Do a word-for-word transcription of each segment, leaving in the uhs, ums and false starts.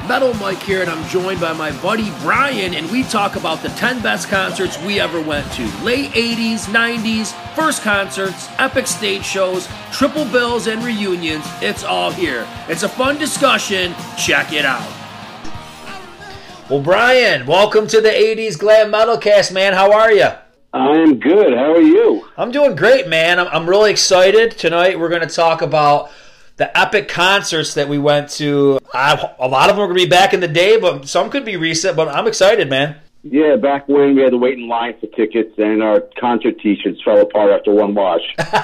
Metal Mike here, and I'm joined by my buddy Brian, and we talk about the ten best concerts we ever went to. Late eighties, nineties, first concerts, epic stage shows, triple bills, and reunions. It's all here. It's a fun discussion. Check it out. Well, Brian, welcome to the eighties Glam Metal Cast, man. How are you? I'm good. How are you? I'm doing great, man. I'm, I'm really excited. Tonight we're going to talk about the epic concerts that we went to. I, a lot of them are going to be back in the day, but some could be recent, but I'm excited, man. Yeah, back when we had to wait in line for tickets and our concert t-shirts fell apart after one wash.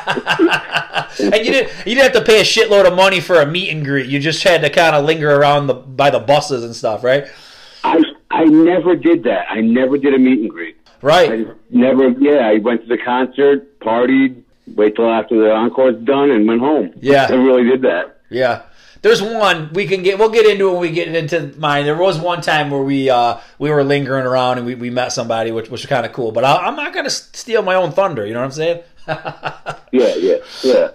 And you didn't, you didn't have to pay a shitload of money for a meet and greet. You just had to kind of linger around the, by the buses and stuff, right? I I never did that. I never did a meet and greet. Right. I never, yeah, I went to the concert, partied, wait till after the encore's done, and went home. Yeah. I really did that. Yeah. There's one we can get. We'll get into it when we get into mine. There was one time where we uh, we were lingering around and we, we met somebody, which, which was kind of cool. But I, I'm not going to steal my own thunder. You know what I'm saying? yeah, yeah, yeah.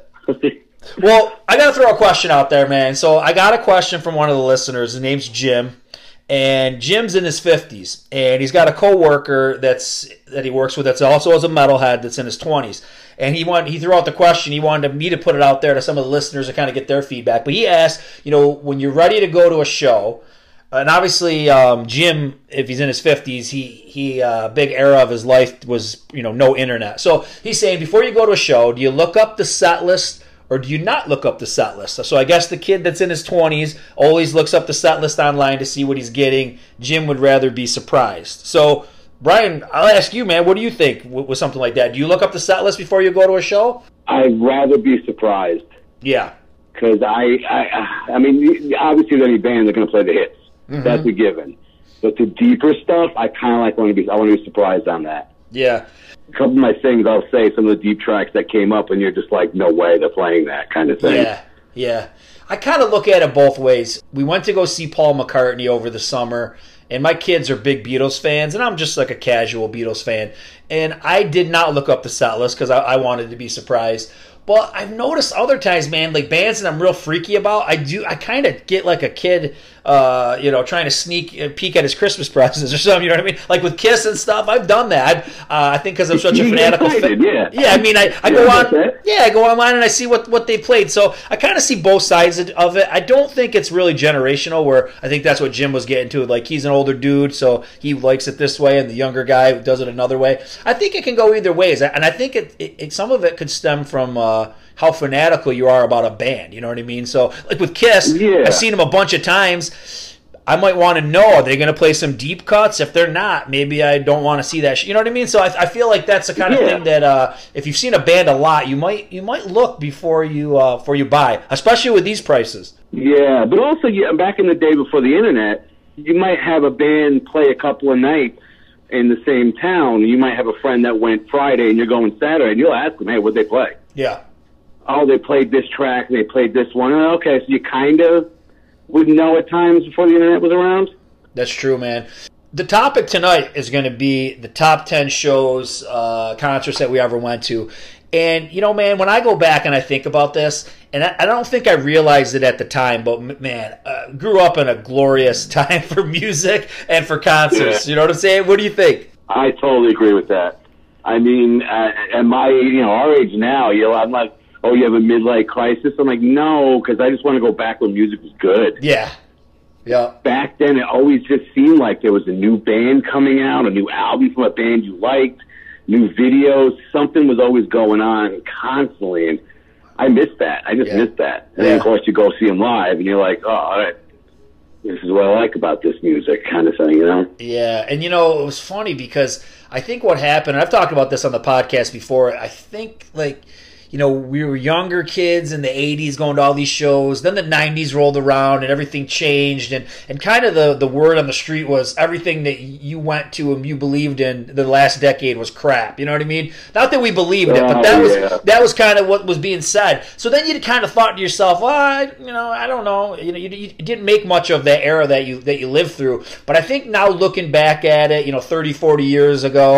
Well, I got to throw a question out there, man. So I got a question from one of the listeners. His name's Jim. And Jim's in his fifties, and he's got a coworker that's that he works with that's also as a metalhead that's in his twenties. And he want he threw out the question. He wanted me to put it out there to some of the listeners to kind of get their feedback. But he asked, you know, when you're ready to go to a show, and obviously um, Jim, if he's in his fifties, he he uh, big era of his life was you know no internet. So he's saying before you go to a show, do you look up the set list? Or do you not look up the set list? So I guess the kid that's in his twenties always looks up the set list online to see what he's getting. Jim would rather be surprised. So, Brian, I'll ask you, man, what do you think with something like that? Do you look up the set list before you go to a show? I'd rather be surprised. Yeah. Because I, I, I mean, obviously, with any band, they're going to play the hits. Mm-hmm. That's a given. But the deeper stuff, I kind of like want to be. I want to be surprised on that. Yeah. A couple of my things, I'll say some of the deep tracks that came up, and you're just like, no way they're playing that kind of thing. Yeah, yeah. I kind of look at it both ways. We went to go see Paul McCartney over the summer, and my kids are big Beatles fans, and I'm just like a casual Beatles fan. And I did not look up the set list because I, I wanted to be surprised. But I've noticed other times, man, like bands that I'm real freaky about, I do, I kind of get like a kid, uh, you know, trying to sneak uh, peek at his Christmas presents or something. You know what I mean? Like with Kiss and stuff, I've done that. Uh, I think because I'm such a fanatical fan. Yeah. yeah, I mean, I, I yeah, go on, yeah, I go online and I see what, what they played. So I kind of see both sides of it. I don't think it's really generational. Where I think that's what Jim was getting to. Like he's an older dude, so he likes it this way, and the younger guy does it another way. I think it can go either ways, and I think it, it, it some of it could stem from. Uh, how fanatical you are about a band, you know what I mean? So, like with Kiss, yeah. I've seen them a bunch of times. I might want to know, are they going to play some deep cuts? If they're not, maybe I don't want to see that. Sh- you know what I mean? So I, I feel like that's the kind of yeah. thing that uh, if you've seen a band a lot, you might you might look before you uh, before you buy, especially with these prices. Yeah, but also yeah, back in the day before the internet, you might have a band play a couple of nights in the same town. You might have a friend that went Friday and you're going Saturday, and you'll ask them, hey, what'd they play? Yeah. Oh, they played this track, and they played this one. Okay, so you kind of would know at times before the internet was around? That's true, man. The topic tonight is going to be the top ten shows, uh, concerts that we ever went to. And, you know, man, when I go back and I think about this, and I, I don't think I realized it at the time, but, man, uh, grew up in a glorious time for music and for concerts. Yeah. You know what I'm saying? What do you think? I totally agree with that. I mean, uh, at my, you know, our age now, you know, I'm like, oh, you have a midlife crisis? I'm like, no, because I just want to go back when music was good. Yeah. Yeah. Back then, it always just seemed like there was a new band coming out, a new album from a band you liked, new videos. Something was always going on constantly, and I missed that. I just yeah. missed that. And yeah. then, of course, you go see them live, and you're like, oh, all right, this is what I like about this music kind of thing, you know? Yeah, and, you know, it was funny because I think what happened, and I've talked about this on the podcast before, I think, like, you know, we were younger kids in the eighties going to all these shows. Then the nineties rolled around and everything changed. And, and kind of the, the word on the street was everything that you went to and you believed in the last decade was crap. You know what I mean? Not that we believed it, but that oh, was yeah. that was kind of what was being said. So then you kind of thought to yourself, well, I, you know, I don't know. You know, you, you didn't make much of that era that you that you lived through. But I think now looking back at it, you know, thirty, forty years ago,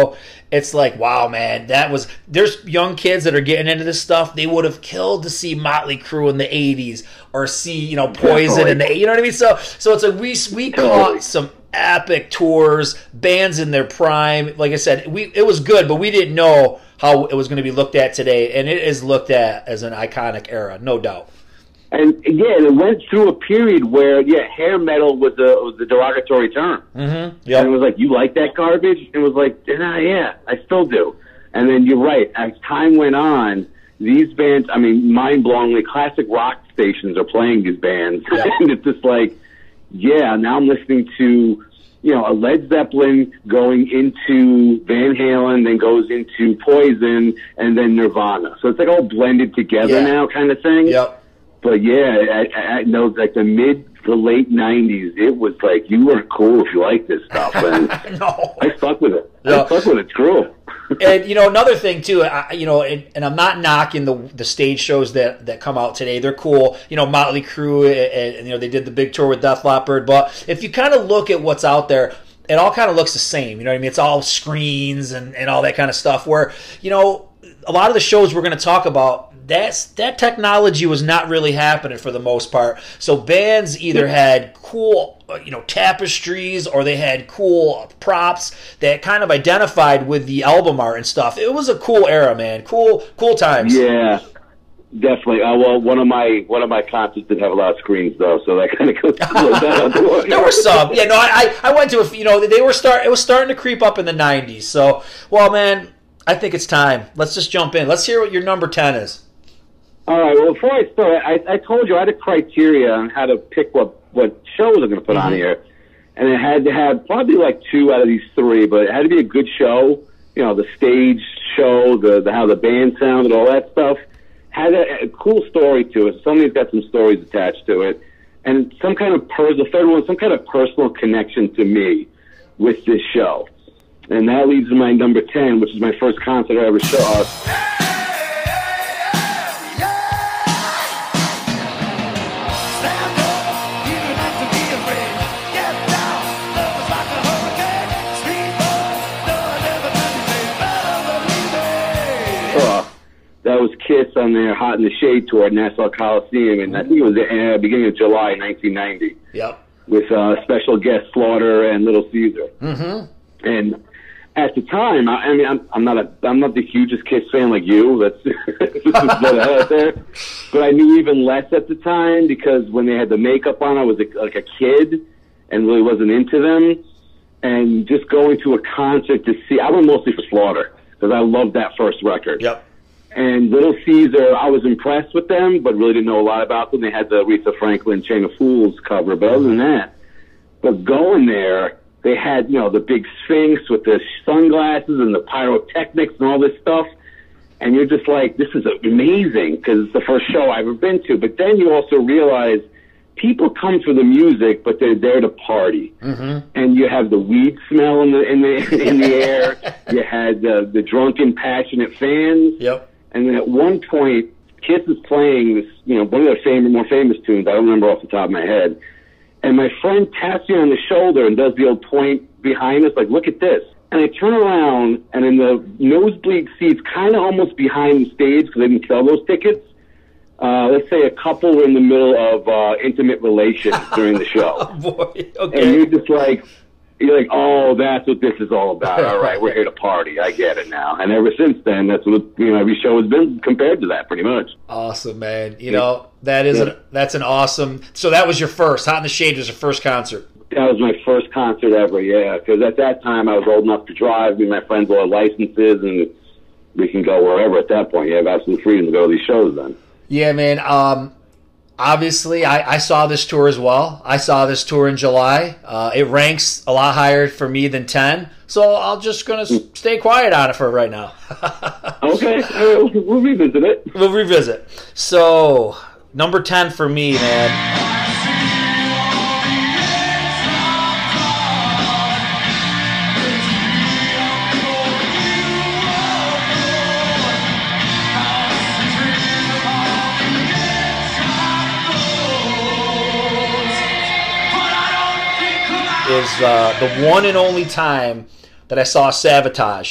it's like, wow, man, that was, there's young kids that are getting into this stuff. They would have killed to see Motley Crue in the eighties or see, you know, Poison in the, you know what I mean? So, so it's like we, we caught some epic tours, bands in their prime. Like I said, we, it was good, but we didn't know how it was going to be looked at today. And it is looked at as an iconic era, no doubt. And yeah, it went through a period where yeah, hair metal was a was a derogatory term. Mm-hmm. Yep. And it was like, you like that garbage? And it was like, nah, yeah, I still do. And then you're right. As time went on, these bands, I mean, mind-blowingly, classic rock stations are playing these bands, yep. And it's just like, yeah, now I'm listening to, you know, a Led Zeppelin going into Van Halen, then goes into Poison, and then Nirvana. So it's like all blended together yeah. now, kind of thing. Yep. But yeah, I, I know like the mid to late nineties, it was like you weren't cool if you liked this stuff, and no. I stuck with it. No. I stuck with it. It's cool. And you know, another thing too, I, you know, and, and I'm not knocking the the stage shows that, that come out today. They're cool. You know, Motley Crue, and, and you know they did the big tour with Def Leppard. But if you kind of look at what's out there, it all kind of looks the same. You know what I mean? It's all screens and, and all that kind of stuff. Where you know, a lot of the shows we're going to talk about. That's, that technology was not really happening for the most part. So bands either had cool, you know, tapestries or they had cool props that kind of identified with the album art and stuff. It was a cool era, man. Cool, cool times. Yeah, definitely. Uh, well, one of my one of my concerts did have a lot of screens though, so that kind of goes. that there were some. Yeah, no, I I went to a, you know, they were start. It was starting to creep up in the nineties. So, well, man, I think it's time. Let's just jump in. Let's hear what your number ten is. All right. Well, before I start, I, I told you I had a criteria on how to pick what, what shows I'm going to put mm-hmm. on here. And it had to have probably like two out of these three, but it had to be a good show. You know, the stage show, the, the how the band sounded, all that stuff. Had a, a cool story to it. Somebody's got some stories attached to it. And some kind of, per- the third one, some kind of personal connection to me with this show. And that leads to my number ten, which is my first concert I ever saw. That was Kiss on their Hot in the Shade tour at Nassau Coliseum, and I think it was the uh, beginning of July nineteen ninety. Yep. With uh, special guest Slaughter and Little Caesar. Mm-hmm. And at the time, I, I mean, I'm, I'm not a, I'm not the hugest Kiss fan like you. That's just put that out there. But I knew even less at the time because when they had the makeup on, I was a, like a kid and really wasn't into them. And just going to a concert to see, I went mostly for Slaughter because I loved that first record. Yep. And Little Caesar, I was impressed with them, but really didn't know a lot about them. They had the Aretha Franklin Chain of Fools cover, but other than that, but going there, they had, you know, the big Sphinx with the sunglasses and the pyrotechnics and all this stuff. And you're just like, this is amazing because it's the first show I've ever been to. But then you also realize people come for the music, but they're there to party. Mm-hmm. And you have the weed smell in the in the in the air. You had the the drunken, passionate fans. Yep. And then at one point, Kiss is playing this, you know, one of their famous, more famous tunes. I don't remember off the top of my head. And my friend taps me on the shoulder and does the old point behind us, like, look at this. And I turn around, and in the nosebleed seats, kind of almost behind the stage, because they didn't sell those tickets, uh, let's say a couple were in the middle of uh, intimate relations during the show. Oh, boy. Okay. And you're just like, you're like, oh, that's what this is all about. All right, we're here to party. I get it now. And ever since then, that's what, you know, every show has been compared to that, pretty much. Awesome, man. You know, that is yeah. an, that's an awesome. So that was your first. Hot in the Shade was your first concert. That was my first concert ever, yeah. Because at that time, I was old enough to drive. Me and my friends all had licenses, and we can go wherever at that point. You have absolute freedom to go to these shows then. Yeah, man. Um, Obviously, I, I saw this tour as well. I saw this tour in July. Uh, it ranks a lot higher for me than ten, so I'm just going to s- stay quiet on it for right now. Okay, uh, we'll revisit it. We'll revisit. So, number ten for me, man. Is uh, the one and only time that I saw Sabotage.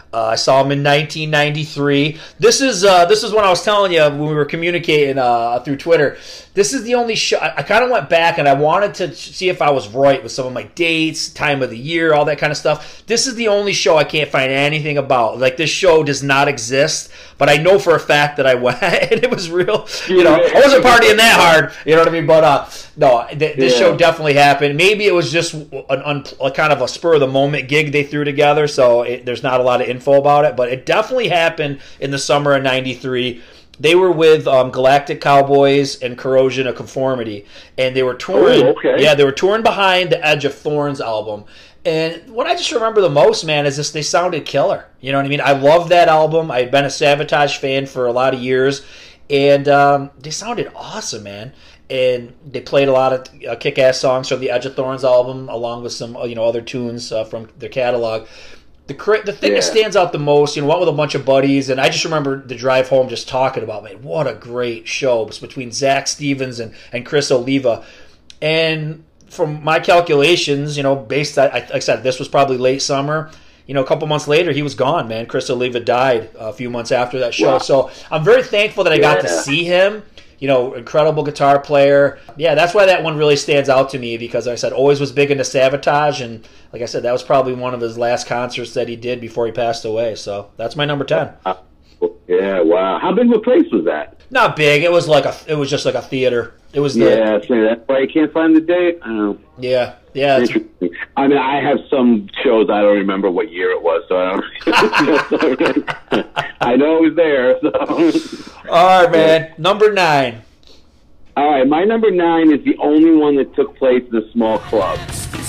Uh, I saw him in nineteen ninety-three. This is uh, this is when I was telling you when we were communicating uh, through Twitter. This is the only show. I, I kind of went back and I wanted to see if I was right with some of my dates, time of the year, all that kind of stuff. This is the only show I can't find anything about. Like, this show does not exist, but I know for a fact that I went and it was real. You know, I wasn't partying that hard. You know what I mean? But uh, no, th- this yeah. show definitely happened. Maybe it was just an un- a kind of a spur of the moment gig they threw together, so it, there's not a lot of info about it. But it definitely happened in the summer of ninety-three. They were with um, Galactic Cowboys and Corrosion of Conformity, and they were touring. Oh, okay. Yeah, they were touring behind the Edge of Thorns album. And what I just remember the most, man, is this: they sounded killer. You know what I mean? I loved that album. I had been a Sabotage fan for a lot of years, and um, they sounded awesome, man. And they played a lot of uh, kick-ass songs from the Edge of Thorns album, along with some you know other tunes uh, from their catalog. The the thing yeah. that stands out the most, you know, went with a bunch of buddies, and I just remember the drive home just talking about, man, what a great show. It was between Zach Stevens and, and Chris Oliva. And from my calculations, you know, based, on, like I said, this was probably late summer. You know, a couple months later, he was gone, man. Chris Oliva died a few months after that show. Wow. So I'm very thankful that I got yeah. to see him. You know, incredible guitar player. Yeah, that's why that one really stands out to me, because like I said, always was big into Sabotage, and like I said, that was probably one of his last concerts that he did before he passed away. So that's my number ten. Yeah, wow. How big of a place was that? Not big. It was like a. It was just like a theater. It was. The, yeah, so that's why you can't find the date. I don't know. Yeah, yeah. I mean, I have some shows I don't remember what year it was, so I don't. I know it was there. So. All right, man. Number nine. All right, my number nine is the only one that took place in a small club.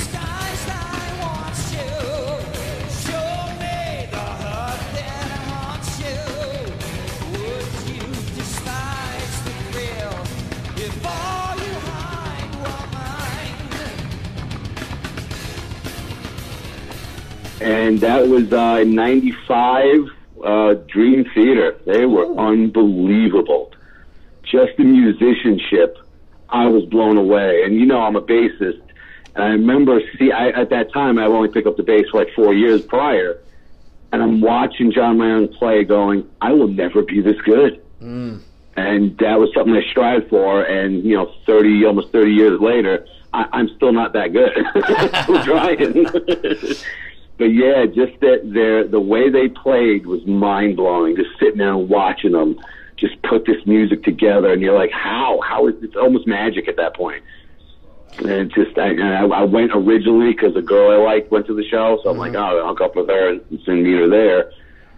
And that was uh, in ninety-five, uh, Dream Theater. They were Ooh. unbelievable. Just the musicianship, I was blown away. And you know, I'm a bassist. And I remember, see, I, at that time, I only picked up the bass for like four years prior. And I'm watching John Mayer play going, I will never be this good. Mm. And that was something I strived for. And, you know, thirty, almost thirty years later, I, I'm still not that good. I'm still trying. But yeah, just that their the way they played was mind blowing. Just sitting there and watching them just put this music together, and you're like, how? How is it's almost magic at that point? And it just I, and I, I went originally because a girl I liked went to the show, so I'm mm-hmm. like, oh, I'll hook up with her and soon meet her there.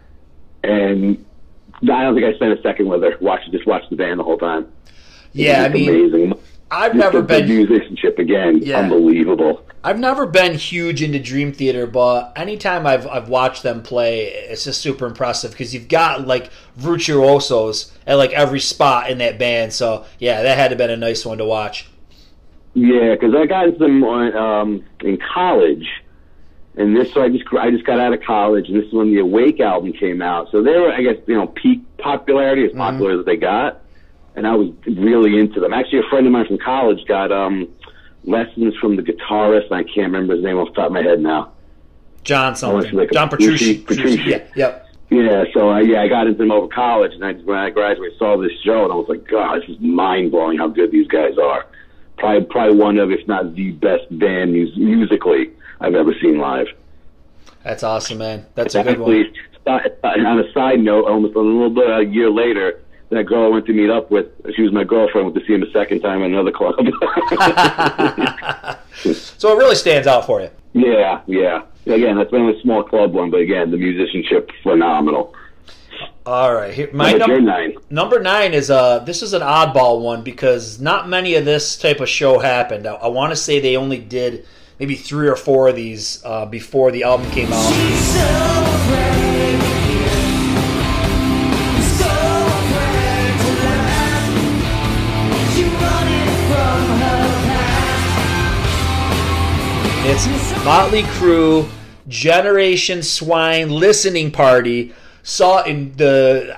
And I don't think I spent a second with her. Watch just watch the band the whole time. Yeah, I mean, amazing. I've just never the, been the musicianship again. Yeah. Unbelievable. I've never been huge into Dream Theater, but anytime I've I've watched them play, it's just super impressive because you've got like virtuosos at like every spot in that band. So yeah, that had to have been a nice one to watch. Yeah, because I got into them um, in college, and this so I just I just got out of college, and this is when the Awake album came out. So they were, I guess, you know, peak popularity, as popular mm-hmm. as they got, and I was really into them. Actually, a friend of mine from college got um. lessons from the guitarist, and I can't remember his name off the top of my head now. John something. Like John Petrucci. Petrucci. Yeah. Yep. Yeah, so uh, yeah, I got into them over college, and I, when I graduated, saw this show, and I was like, God, this is mind-blowing how good these guys are. Probably, probably one of, if not the best band mus- musically I've ever seen live. That's awesome, man. That's and a good actually, one. On a side note, almost a little bit a year later, that girl I went to meet up with, she was my girlfriend, went to see him a second time in another club. So it really stands out for you. Yeah, yeah. Again, that's been a small club one, but again, the musicianship, phenomenal. All right. Here, my number num- nine. Number nine is, uh, this is an oddball one because not many of this type of show happened. I, I want to say they only did maybe three or four of these uh, before the album came out. It's Motley Crue, Generation Swine listening party saw it in the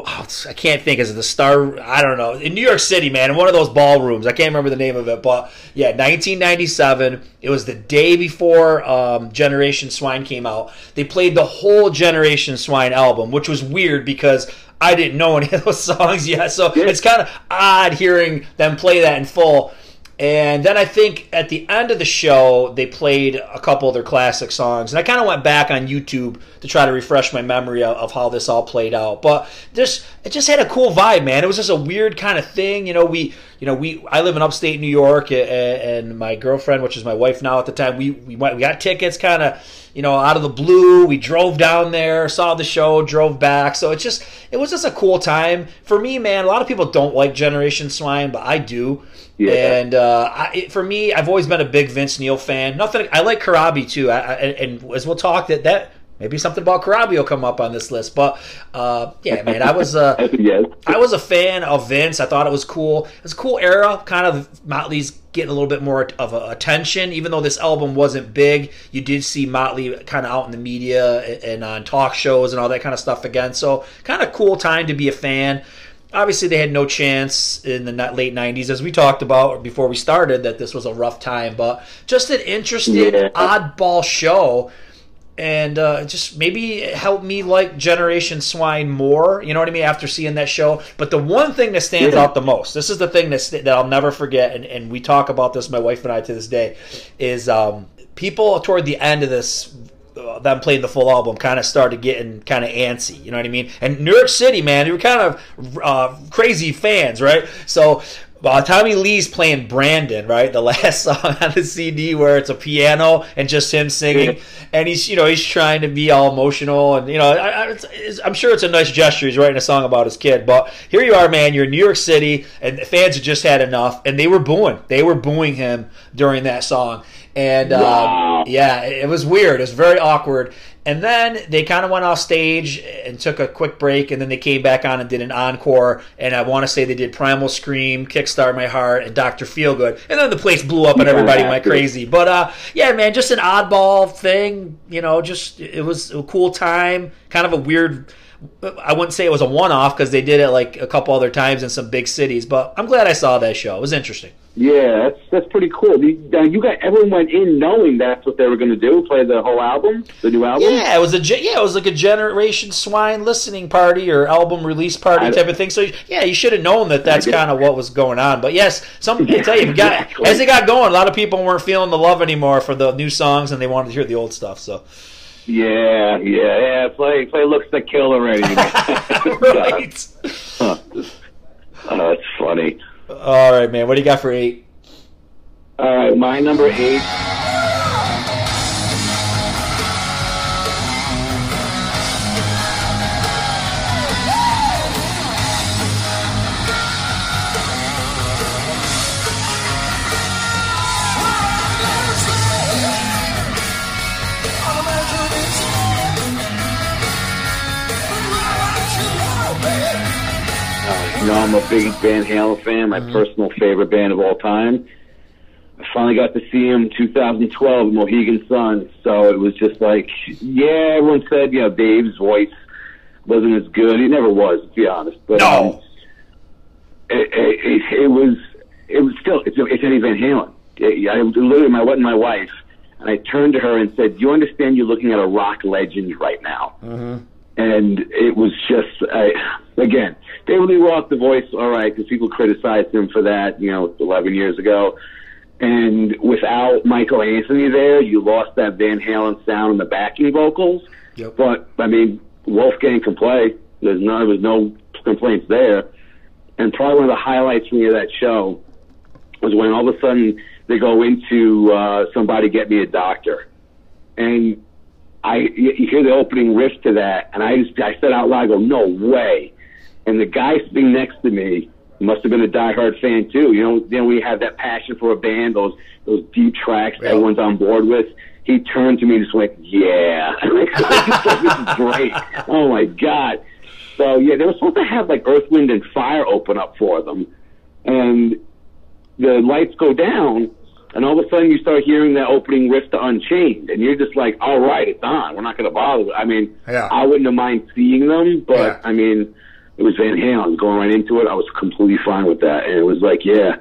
I can't think, is it the Star, I don't know, in New York City, man, in one of those ballrooms. I can't remember the name of it, but yeah, nineteen ninety-seven. It was the day before um, Generation Swine came out. They played the whole Generation Swine album, which was weird because I didn't know any of those songs yet, so yeah. it's kind of odd hearing them play that in full. And then I think at the end of the show, they played a couple of their classic songs. And I kind of went back on YouTube to try to refresh my memory of, of how this all played out. But just it just had a cool vibe, man. It was just a weird kind of thing. You know, we, you know, we I live in upstate New York, and, and my girlfriend, which is my wife now at the time, we we went, we got tickets kind of, you know, out of the blue. We drove down there, saw the show, drove back. So it's just it was just a cool time for me, man. A lot of people don't like Generation Swine, but I do. Yeah. And uh, I, it, for me, I've always been a big Vince Neil fan. Nothing. I like Karabi too. I, I, and as we'll talk, that that maybe something about Karabi will come up on this list. But uh, yeah, man, I was uh, yes. I was a fan of Vince. I thought it was cool. It was a cool era. Kind of Motley's getting a little bit more of a attention, even though this album wasn't big. You did see Motley kind of out in the media and, and on talk shows and all that kind of stuff again. So kind of cool time to be a fan. Obviously, they had no chance in the late nineties, as we talked about before we started, that this was a rough time. But just an interesting, yeah. oddball show. And uh, just maybe help me like Generation Swine more, you know what I mean, after seeing that show. But the one thing that stands yeah. out the most, this is the thing that, that I'll never forget, and, and we talk about this, my wife and I, to this day, is um, people toward the end of this, uh, them playing the full album, kind of started getting kind of antsy, you know what I mean? And New York City, man, they were kind of uh, crazy fans, right? So uh, Tommy Lee's playing Brandon, right? The last song on the C D where it's a piano and just him singing, and he's, you know, he's trying to be all emotional, and you know, I, I, it's, it's, I'm sure it's a nice gesture. He's writing a song about his kid, but here you are, man. You're in New York City, and the fans had just had enough, and they were booing. They were booing him during that song, and wow. um, yeah, it was weird. It was very awkward. And then they kind of went off stage and took a quick break, and then they came back on and did an encore. And I want to say they did Primal Scream, Kickstart My Heart, and Doctor Feelgood. And then the place blew up and everybody went crazy. But uh, yeah, man, just an oddball thing. You know, just it was a cool time. Kind of a weird. I wouldn't say it was a one-off because they did it like a couple other times in some big cities. But I'm glad I saw that show. It was interesting. Yeah, that's that's pretty cool. Now you got everyone went in knowing that's what they were going to do, play the whole album, the new album. Yeah, it was a yeah, it was like a Generation Swine listening party or album release party I, type of thing. So yeah, you should have known that that's kind of what was going on. But yes, some I tell you, got, exactly. as they got going, a lot of people weren't feeling the love anymore for the new songs, and they wanted to hear the old stuff. So. Yeah, yeah, yeah. Play, play looks to kill already. Right. Huh. Oh, that's funny. All right, man. What do you got for eight? All right, my number eight. You know, I'm a big Van Halen fan, my mm-hmm. personal favorite band of all time. I finally got to see him in two thousand twelve, Mohegan Sun. So it was just like, yeah, everyone said, you know, Dave's voice wasn't as good. He never was, to be honest. But no. um, it, it, it was, it was still, it's, it's Eddie Van Halen. I, I literally, my, I my wife, and I turned to her and said, "Do you understand you're looking at a rock legend right now?" Mm-hmm. And it was just, I, again, David Lee Roth, the voice, all right, because people criticized him for that, you know, eleven years ago. And without Michael Anthony there, you lost that Van Halen sound and the backing vocals. Yep. But, I mean, Wolfgang can play. There's no, there was no complaints there. And probably one of the highlights for me of that show was when all of a sudden they go into uh, Somebody Get Me a Doctor. And I, you hear the opening riff to that, and I just, I said out loud, I go, "No way!" And the guy sitting next to me must have been a diehard fan too. You know, then we have that passion for a band, those those deep tracks that everyone's on board with. He turned to me and just went, "Yeah!" Like, this is great. Oh my god! So yeah, they were supposed to have like Earth, Wind, and Fire open up for them, and the lights go down. And all of a sudden you start hearing that opening riff to Unchained, and you're just like, all right, it's on. We're not going to bother. I mean, yeah. I wouldn't have mind seeing them, but, yeah. I mean, it was Van Halen. Going right into it, I was completely fine with that. And it was like, yeah,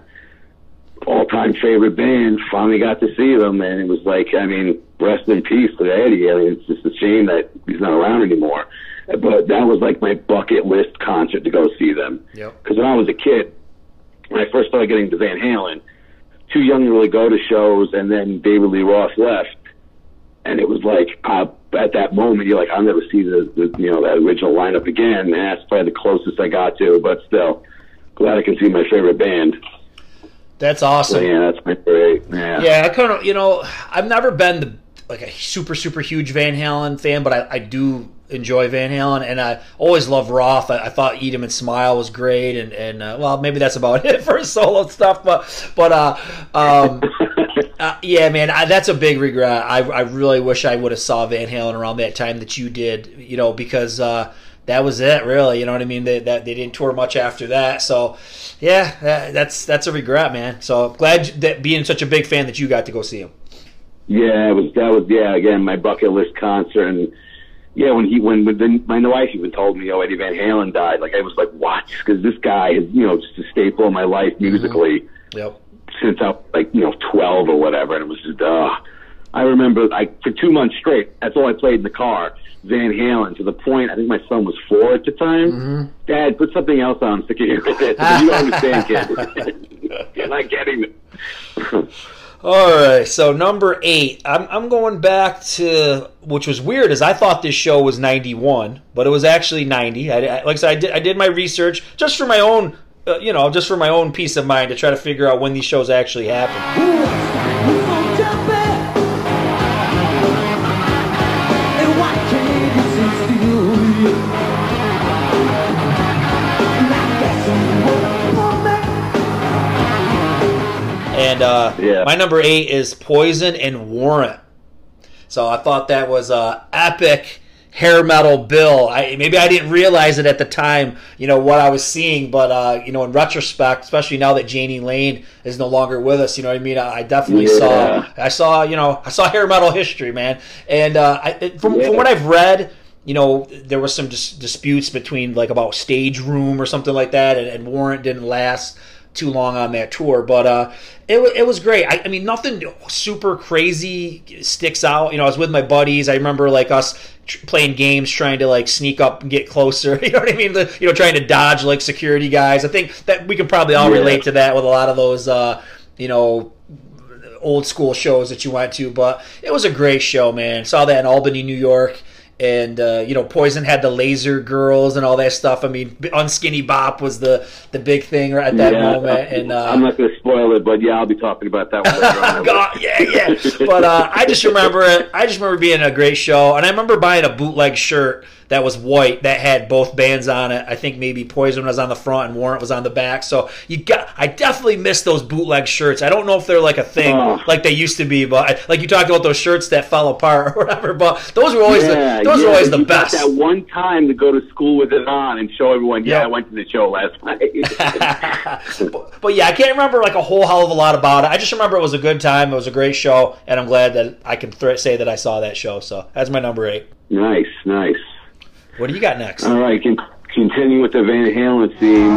all-time favorite band. Finally got to see them, and it was like, I mean, rest in peace to Eddie. I mean, it's just a shame that he's not around anymore. But that was like my bucket list concert to go see them. Yep. Because when I was a kid, when I first started getting into Van Halen, too young to really go to shows, and then David Lee Roth left, and it was like uh, at that moment you're like, I'll never see the, the you know that original lineup again. And that's probably the closest I got to, but still, glad I can see my favorite band. That's awesome. So, yeah, that's my favorite. Yeah, yeah. I kind of you know I've never been the, like a super super huge Van Halen fan, but I, I do enjoy Van Halen, and I always love Roth. I, I thought Eat 'Em and Smile was great, and and uh, well, maybe that's about it for his solo stuff. But but uh, um, uh, yeah, man, I, that's a big regret. I I really wish I would have saw Van Halen around that time that you did, you know, because uh, that was it, really. You know what I mean? They that they didn't tour much after that. So yeah, that, that's that's a regret, man. So glad that being such a big fan that you got to go see him. Yeah, it was that was yeah again my bucket list concert. And yeah, when he when, when then my wife even told me, oh, Eddie Van Halen died, like I was like, what? Because this guy is, you know, just a staple of my life musically. Mm-hmm. Yep. Since I was like, you know, twelve or whatever, and it was just uh I remember like for two months straight, that's all I played in the car, Van Halen, to the point I think my son was four at the time. Mm-hmm. Dad, put something else on, stick it here with it. You don't understand, kid. You're not getting it. All right, so number eight, I'm I'm going back to, which was weird, is I thought this show was ninety-one, but it was actually ninety. I, I, like I said, I did I did my research just for my own, uh, you know, just for my own peace of mind to try to figure out when these shows actually happened. And uh, yeah. my number eight is Poison and Warrant. So I thought that was a epic hair metal bill. I, maybe I didn't realize it at the time, you know, what I was seeing. But, uh, you know, in retrospect, especially now that Janie Lane is no longer with us, you know what I mean? I, I definitely yeah. saw, I saw, you know, I saw hair metal history, man. And uh, I, from, yeah. from what I've read, you know, there was some dis- disputes between, like, about Stage Room or something like that. And, and Warrant didn't last too long on that tour, but uh, it it was great. I, I mean, nothing super crazy sticks out. You know, I was with my buddies. I remember like us tr- playing games, trying to like sneak up and get closer. You know what I mean? The, you know, trying to dodge like security guys. I think that we can probably all relate to that with a lot of those, uh, you know, old school shows that you went to. But it was a great show, man. Saw that in Albany, New York. And, uh, you know, Poison had the laser girls and all that stuff. I mean, Unskinny Bop was the, the big thing at that yeah, moment. And uh, I'm not going to spoil it, but, yeah, I'll be talking about that one later on. God, yeah, yeah. But uh, I just remember it. I just remember being a great show. And I remember buying a bootleg shirt that was white that had both bands on it. I think maybe Poison was on the front and Warrant was on the back. So you got, I definitely miss those bootleg shirts. I don't know if they're like a thing oh. like they used to be, but I, like you talked about those shirts that fell apart or whatever. But those were always yeah, the those yeah. were always the you best. Got that one time to go to school with it on and show everyone, yeah, yep. I went to the show last night. but, but yeah, I can't remember like a whole hell of a lot about it. I just remember it was a good time. It was a great show, and I'm glad that I can th- say that I saw that show. So that's my number eight. Nice, nice. What do you got next? All right, can continue with the Van Halen theme.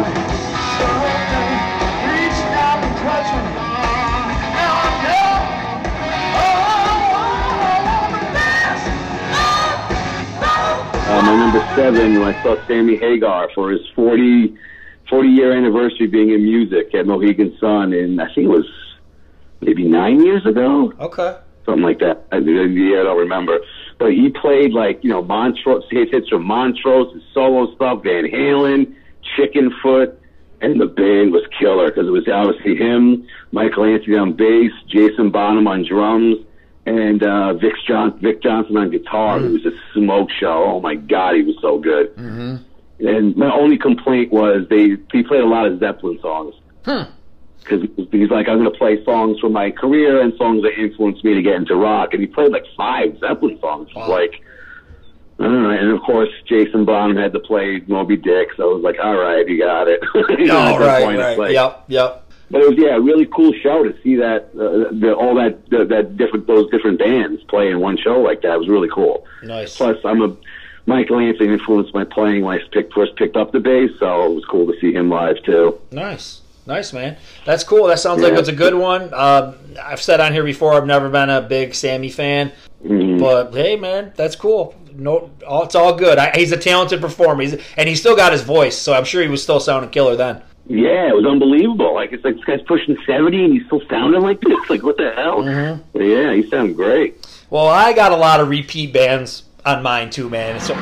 Uh, my number seven, I saw Sammy Hagar for his forty, forty year anniversary being in music at Mohegan Sun, and I think it was maybe nine years ago. Okay. Something like that. I, yeah, I don't remember. But he played like, you know, Montrose, his hits from Montrose, his solo stuff, Van Halen, Chickenfoot, and the band was killer because it was obviously him, Michael Anthony on bass, Jason Bonham on drums, and uh, Vic, John- Vic Johnson on guitar. Mm-hmm. It was a smoke show. Oh my God, he was so good. Mm-hmm. And my only complaint was they he played a lot of Zeppelin songs. Hmm. Because he's like, I'm going to play songs from my career and songs that influenced me to get into rock. And he played like five Zeppelin songs. Wow. Like, I don't know. And of course, Jason Bonham had to play Moby Dick. So I was like, all right, you got it. you know, oh, right, right. Like, yep, yep. But it was yeah, a really cool show to see that uh, the, all that the, that different those different bands play in one show like that. It was really cool. Nice. Plus, I'm a Michael Anthony influenced my playing when I picked, first picked up the bass, so it was cool to see him live too. Nice. Nice, man. That's cool. That sounds Yeah. like it's a good one. Uh, I've said on here before, I've never been a big Sammy fan, Mhm. but hey, man, that's cool. No, all, it's all good. I, he's a talented performer, he's, and he's still got his voice, so I'm sure he was still sounding killer then. Yeah, it was unbelievable. Like it's like this guy's pushing seventy and he's still sounding like this. Like what the hell? Mhm. But yeah, he sounded great. Well, I got a lot of repeat bands on mine too, man. So.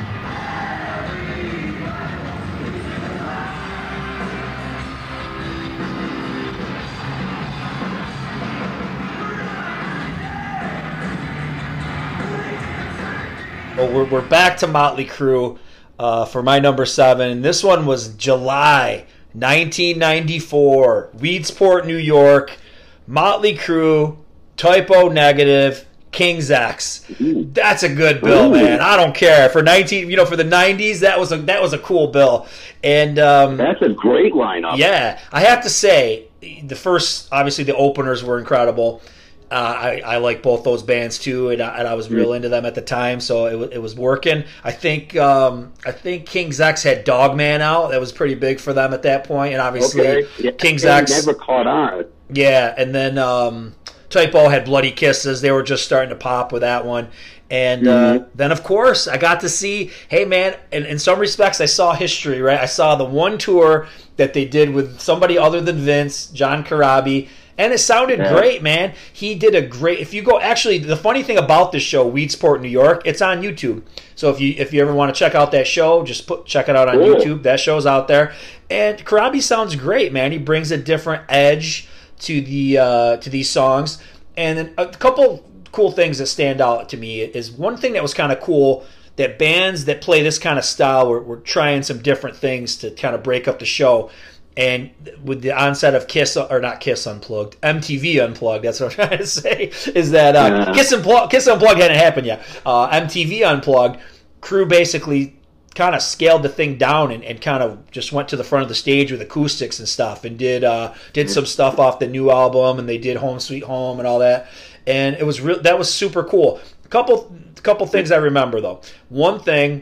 Well, we're, we're back to Motley Crue uh, for my number seven. This one was July nineteen ninety-four, Weedsport, New York. Motley Crue, Type O Negative, King's X. That's a good bill, Ooh. man. I don't care for nineteen. You know, for the nineties, that was a that was a cool bill. And um, That's a great lineup. yeah, I have to say, the first, obviously, the openers were incredible. Uh, I, I like both those bands too, and I, and I was real into them at the time, so it, wa- it was working. I think um, I think King's X had Dogman out. That was pretty big for them at that point, and obviously Okay. Yeah, King's they X. never caught on. Yeah, and then um, Type O had Bloody Kisses. They were just starting to pop with that one. And uh, Mhm. then, of course, I got to see, hey, man, in, in some respects, I saw history, right? I saw the one tour that they did with somebody other than Vince, John Karabi, and it sounded Yeah. great, man. He did a great, if you go, actually, the funny thing about this show, Weedsport, New York, it's on YouTube. So if you if you ever want to check out that show, just put check it out on Cool. YouTube. That show's out there. And Karabi sounds great, man. He brings a different edge to the uh, to these songs. And then a couple cool things that stand out to me is one thing that was kind of cool, that bands that play this kind of style were, were trying some different things to kind of break up the show. And with the onset of Kiss, or not Kiss Unplugged, M T V Unplugged, that's what I'm trying to say, is that uh, Yeah. Kiss, Unplugged, Kiss Unplugged hadn't happened yet. Uh, M T V Unplugged, Crew basically kind of scaled the thing down and, and kind of just went to the front of the stage with acoustics and stuff, and did uh, did some stuff off the new album, and they did Home Sweet Home and all that, and it was real. That was super cool. A couple couple things I remember though. One thing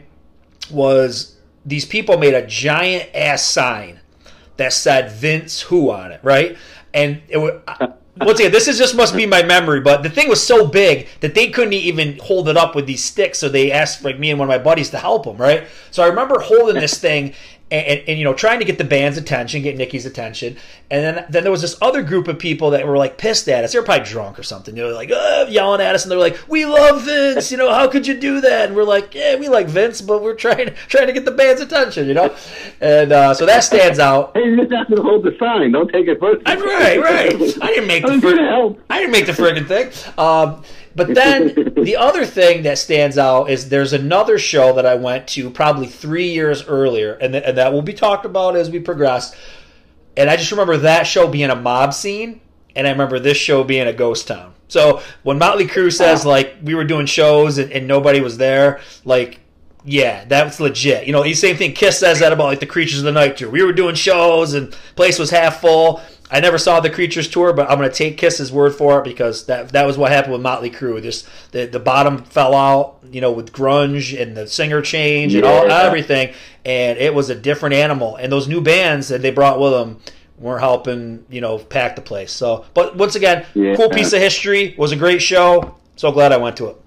was these people made a giant ass sign that said Vince Who on it, right? And it was. Once again, this is just must be my memory, but the thing was so big that they couldn't even hold it up with these sticks, so they asked like me and one of my buddies to help them, right? So I remember holding this thing and, and, and you know trying to get the band's attention, get Nikki's attention, and then then there was this other group of people that were like pissed at us. They were probably drunk or something. They were like uh, yelling at us, and they were like, "We love Vince, you know, how could you do that?" And we're like, "Yeah, we like Vince, but we're trying trying to get the band's attention, you know." And uh, so that stands out. Hey, you just have to hold the sign. Don't take it personally. I'm right, right. I didn't make the I'm here to fir- help. I didn't make the friggin' thing. Um, but then the other thing that stands out is there's another show that I went to probably three years earlier, and, th- and that will be talked about as we progress. And I just remember that show being a mob scene, and I remember this show being a ghost town. So when Motley Crue says, like, we were doing shows and, and nobody was there, like, yeah, that's legit. You know, the same thing Kiss says that about, like, the Creatures of the Night tour. We were doing shows and place was half full. I never saw the Creatures tour, but I'm going to take Kiss's word for it because that that was what happened with Motley Crue. Just the the bottom fell out, you know, with grunge and the singer change and all Yeah. everything, and it was a different animal. And those new bands that they brought with them weren't helping, you know, pack the place. So, but once again, Yeah. cool piece of history. Was a great show. So glad I went to it.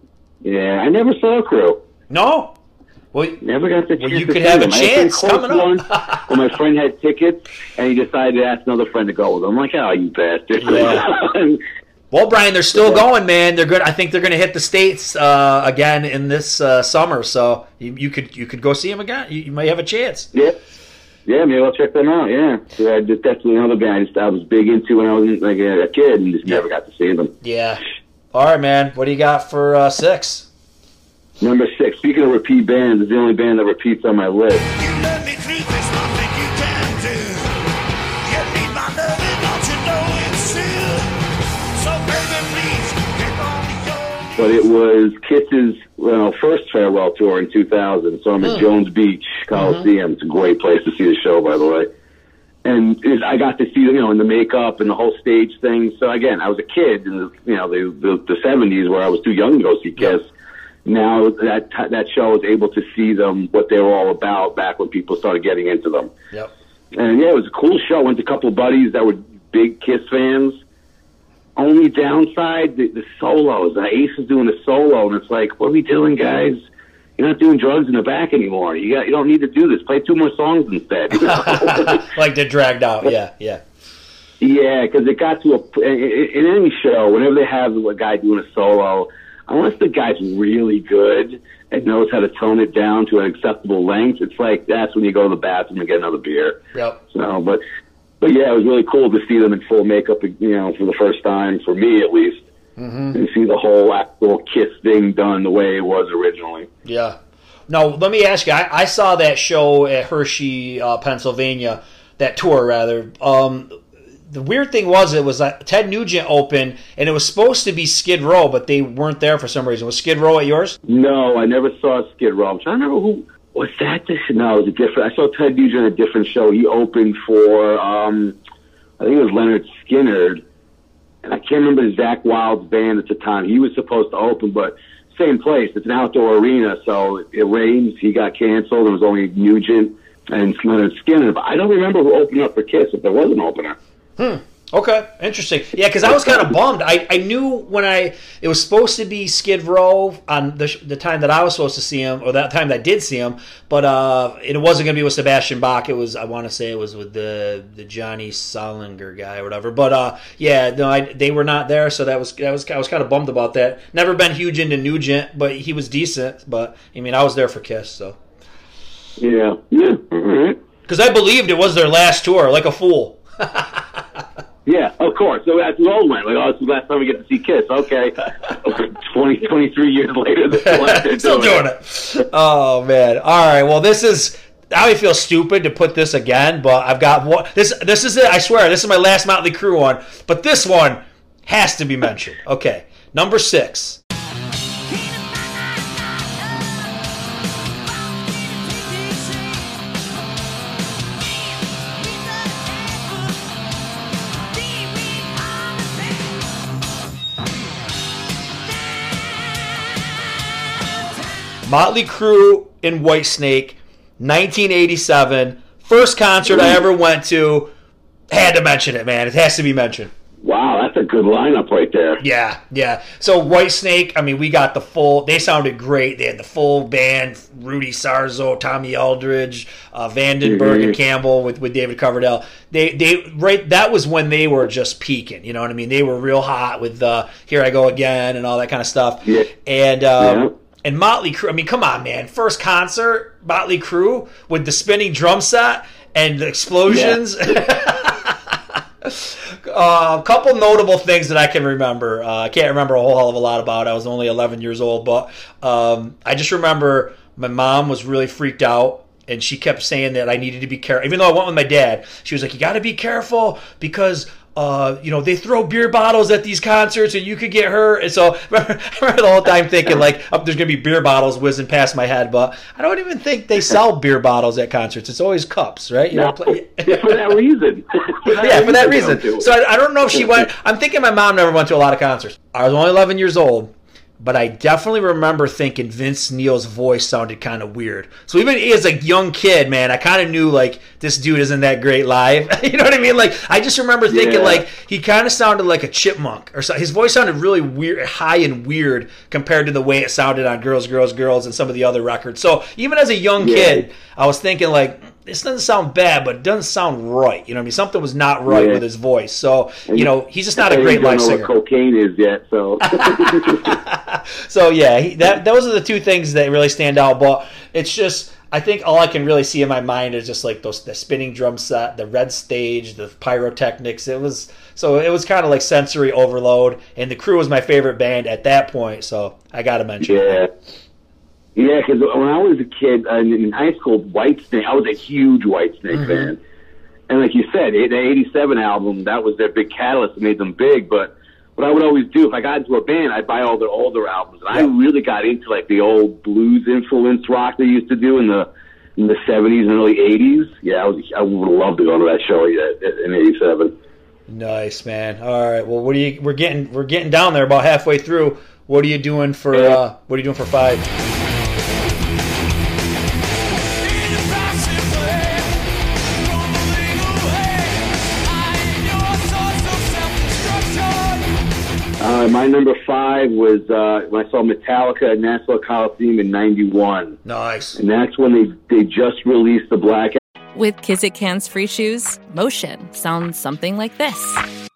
Yeah, I never saw Crew. No, well, Never got the chance. Well, you to could see have a them. I had chance close coming up. once when my friend had tickets, and he decided to ask another friend to go with him. I'm like, oh, you bastard. Yeah. Well, Brian, they're still going, man. They're good. I think they're going to hit the states uh, again in this uh, summer. So you, you could you could go see them again. You, you might have a chance. Yeah. Yeah, maybe I'll check them out, yeah. So I just, that's another band I, just, I was big into when I was like a, a kid and just Yeah. never got to see them. Yeah. All right, man. What do you got for uh, six? Number six, speaking of repeat bands, is the only band that repeats on my list. You love me, truth, there's nothing you can do. You need my loving, don't you know it's true? So baby, please, get on your But it was Kiss's well, first farewell tour in two thousand. So I'm at Hmm. Jones Beach Coliseum. It's a great place to see the show, by the way. and it, I got to see them, you know, in the makeup and the whole stage thing. So again, I was a kid in the, you know, the, the, the seventies where I was too young to go see Kiss. Now that that show was able to see them, what they were all about back when people started getting into them. Yep. And yeah, it was a cool show. Went to a couple of buddies that were big Kiss fans. Only downside, the, the solos. The Ace is doing a solo, and it's like, what are we doing, guys? You're not doing drugs in the back anymore. You got, you don't need to do this. Play two more songs instead. You know? Like they're dragged out. Yeah, yeah. Yeah, because it got to a in any show, whenever they have a guy doing a solo, unless the guy's really good and knows how to tone it down to an acceptable length, it's like that's when you go to the bathroom and get another beer. Yep. So, but but yeah, it was really cool to see them in full makeup, you know, for the first time, for me at least, mm-hmm. and see the whole actual Kiss thing done the way it was originally. Yeah. Now, let me ask you, I, I saw that show at Hershey, uh, Pennsylvania, that tour, rather. Um, the weird thing was, it was like Ted Nugent opened, and it was supposed to be Skid Row, but they weren't there for some reason. Was Skid Row at yours? No, I never saw Skid Row. I'm trying to remember who was that. This no, it was a different. I saw Ted Nugent at a different show. He opened for, um, I think it was Leonard Skinner, and I can't remember Zach Wild's band at the time. He was supposed to open, but same place. It's an outdoor arena, so it rains. He got canceled. There was only Nugent and Leonard Skinner, but I don't remember who opened up for Kiss if there was an opener. Hmm. Okay. Interesting. Yeah, because I was kind of bummed. I, I knew when I it was supposed to be Skid Row on the the time that I was supposed to see him, or that time that I did see him, but uh, it wasn't going to be with Sebastian Bach. It was, I want to say it was with the the Johnny Solinger guy or whatever. But uh, yeah, no, I, they were not there, so that was that was I was kind of bummed about that. Never been huge into Nugent, but he was decent. But I mean, I was there for Kiss, so yeah, yeah, all right. Because I believed it was their last tour, like a fool. Yeah, of course. So that's the old one. Like, oh, it's the last time we get to see Kiss. Okay. twenty, twenty-three years later, they're still doing it. it. Oh, man. All right. Well, this is... I feel stupid to put this again, but I've got one. This, this is it. I swear, this is my last Motley Crue one. But this one has to be mentioned. Okay. Number six. Motley Crue in Whitesnake, nineteen eighty-seven. First concert I ever went to. Had to mention it, man. It has to be mentioned. Wow, that's a good lineup right there. Yeah, yeah. So Whitesnake, I mean, we got the full, they sounded great. They had the full band, Rudy Sarzo, Tommy Aldridge, uh, Vandenberg mm-hmm. and Campbell with, with David Coverdale. They, they, right, that was when they were just peaking, you know what I mean? They were real hot with uh, Here I Go Again and all that kind of stuff. Yeah. And, um, yeah. And Motley Crue, I mean, come on, man. First concert, Motley Crue with the spinning drum set and the explosions. Yeah. uh, a couple notable things that I can remember. Uh, I can't remember a whole hell of a lot about. I was only eleven years old, but um, I just remember my mom was really freaked out. And she kept saying that I needed to be careful. Even though I went with my dad, she was like, you got to be careful because... Uh, you know, they throw beer bottles at these concerts and you could get hurt. And so I remember the whole time thinking, like, oh, there's going to be beer bottles whizzing past my head. But I don't even think they sell beer bottles at concerts. It's always cups, right? You no, know, play- yeah, for that reason. for that yeah, reason for that reason. So I, I don't know if she went. I'm thinking my mom never went to a lot of concerts. I was only eleven years old. But I definitely remember thinking Vince Neil's voice sounded kind of weird. So even as a young kid, man, I kind of knew, like, this dude isn't that great live. You know what I mean? Like, I just remember thinking, yeah. like, he kind of sounded like a chipmunk. or so. His voice sounded really weird, high and weird compared to the way it sounded on Girls, Girls, Girls and some of the other records. So even as a young yeah. kid, I was thinking, like, this doesn't sound bad, but it doesn't sound right. You know what I mean? Something was not right yeah. with his voice. So, you know, he's just not a great live singer. I don't know what cocaine is yet, so. So, yeah, he, that those are the two things that really stand out. But it's just, I think all I can really see in my mind is just like those the spinning drum set, the red stage, the pyrotechnics. It was so it was kind of like sensory overload. And the Crue was my favorite band at that point, so I got to mention yeah. it. Yeah, because when I was a kid uh, in high school, Whitesnake, I was a huge Whitesnake mm-hmm. fan. And like you said, the eighty-seven album, that was their big catalyst that made them big. But what I would always do, if I got into a band, I'd buy all their older albums. And yeah. I really got into like the old blues influence rock they used to do in the in the seventies and early eighties. Yeah, I, was, I would love to go to that show in eighty-seven. Nice, man. All right. Well, what are you? We're getting we're getting down there, about halfway through. What are you doing for? Uh, what are you doing for five? Uh, my number five was uh, when I saw Metallica at Nassau Coliseum in ninety-one. Nice. And that's when they, they just released the Black. With Kizik Hands Free Shoes, motion sounds something like this.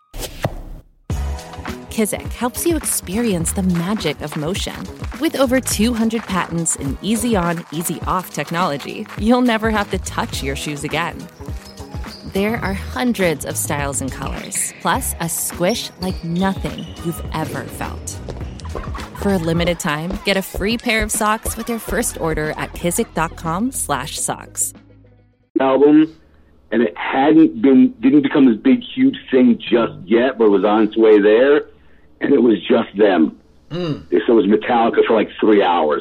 Kizik helps you experience the magic of motion. With over two hundred patents and easy-on, easy-off technology, you'll never have to touch your shoes again. There are hundreds of styles and colors, plus a squish like nothing you've ever felt. For a limited time, get a free pair of socks with your first order at kizik.com slash socks. Album, and it hadn't been, didn't become this big, huge thing just yet, but it was on its way there, and it was just them. Mm. So it was Metallica for like three hours.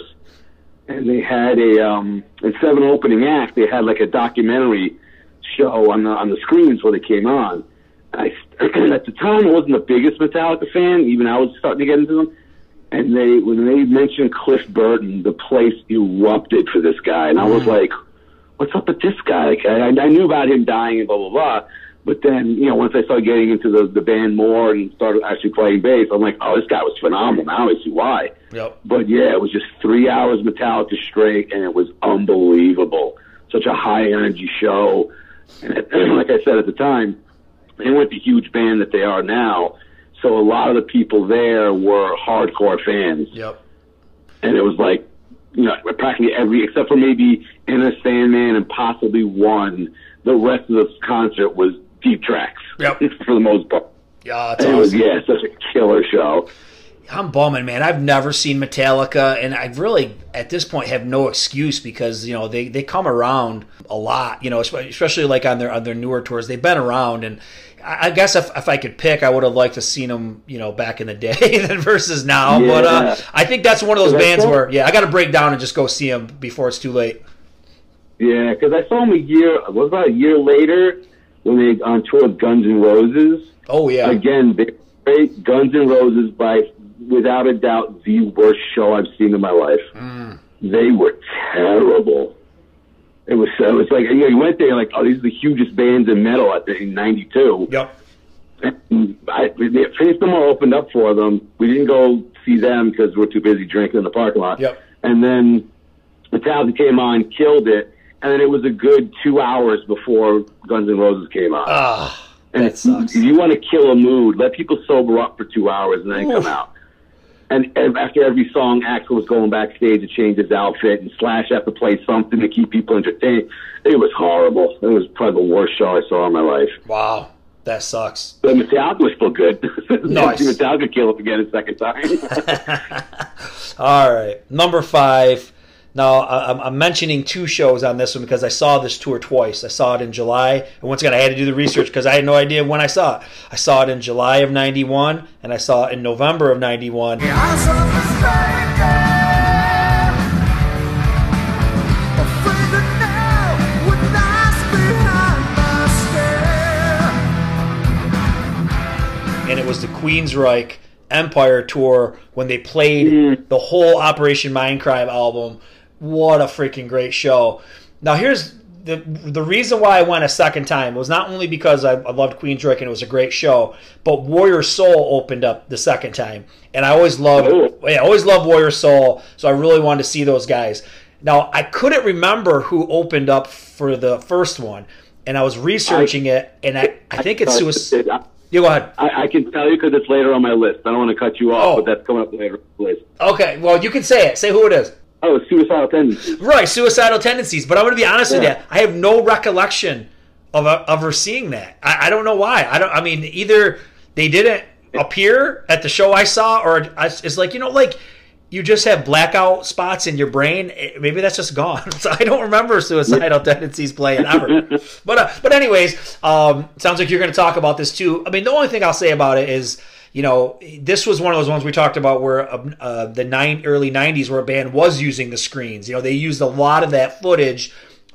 And they had a, um, instead of an opening act, they had like a documentary show on the on the screens where they came on. I, at the time, I wasn't the biggest Metallica fan. Even I was starting to get into them. And they when they mentioned Cliff Burton, the place erupted for this guy. And I was like, what's up with this guy? Like, I, I knew about him dying and blah, blah, blah. But then, you know, once I started getting into the, the band more and started actually playing bass, I'm like, oh, this guy was phenomenal. Now I see why. Yep. But, yeah, it was just three hours Metallica straight, and it was unbelievable. Such a high-energy show. And it, like I said at the time, they weren't the huge band that they are now, so a lot of the people there were hardcore fans. Yep. And it was like, you know, practically every, except for maybe Enter Sandman and possibly one, the rest of the concert was deep tracks. Yep. For the most part. Yeah, it's it awesome. was, yeah, such a killer show. I'm bumming, man. I've never seen Metallica, and I really, at this point, have no excuse because, you know, they, they come around a lot, you know, especially like on their on their newer tours. They've been around, and I guess if, if I could pick, I would have liked to seen them, you know, back in the day than versus now. Yeah. But uh, I think that's one of those bands where, yeah, I got to break down and just go see them before it's too late. Yeah, because I saw them a year, what about a year later when they on tour with Guns N' Roses. Oh, yeah. Again, they great. Guns N' Roses, by without a doubt, the worst show I've seen in my life. Mm. They were terrible. It was so. It's like, you know, you went there like, oh, these are the hugest bands in metal at the, in ninety-two. Yep. And I, Faith No More opened up for them. We didn't go see them because we were too busy drinking in the parking lot. Yep. And then Metallica came on, killed it, and then it was a good two hours before Guns N' Roses came on. Ah, and that sucks. If you want to kill a mood, let people sober up for two hours and then Oof. come out. And after every song, Axl was going backstage to change his outfit, and Slash had to play something to keep people entertained. It was horrible. It was probably the worst show I saw in my life. Wow, that sucks. But Metallica was still good. Nice. Metallica killed it again a second time. All right, number five. Now, I'm, I'm mentioning two shows on this one because I saw this tour twice. I saw it in July, and once again, I had to do the research because I had no idea when I saw it. I saw it in July of ninety-one, and I saw it in November of ninety-one. And it was the Queensryche Empire tour when they played mm. the whole Operation Mindcrime album. What a freaking great show. Now here's the the reason why I went a second time was not only because I, I loved Queensryche and it was a great show, but Warrior Soul opened up the second time. And I always loved oh. yeah, I always loved Warrior Soul, so I really wanted to see those guys. Now I couldn't remember who opened up for the first one, and I was researching I, it, and I, I think it's Suicide. You go ahead. I, I can tell you because it's later on my list. I don't want to cut you off, oh. but that's coming up later on the list. Okay, well, you can say it. Say who it is. Oh, Suicidal Tendencies. Right, Suicidal Tendencies. But I'm going to be honest yeah. with you. I have no recollection of of her seeing that. I, I don't know why. I don't. I mean, either they didn't appear at the show I saw, or it's like, you know, like you just have blackout spots in your brain. Maybe that's just gone. So I don't remember Suicidal Tendencies playing ever. But uh, but anyways, um, sounds like you're going to talk about this too. I mean, the only thing I'll say about it is, you know, this was one of those ones we talked about where uh, the nine, early nineties where a band was using the screens. You know, they used a lot of that footage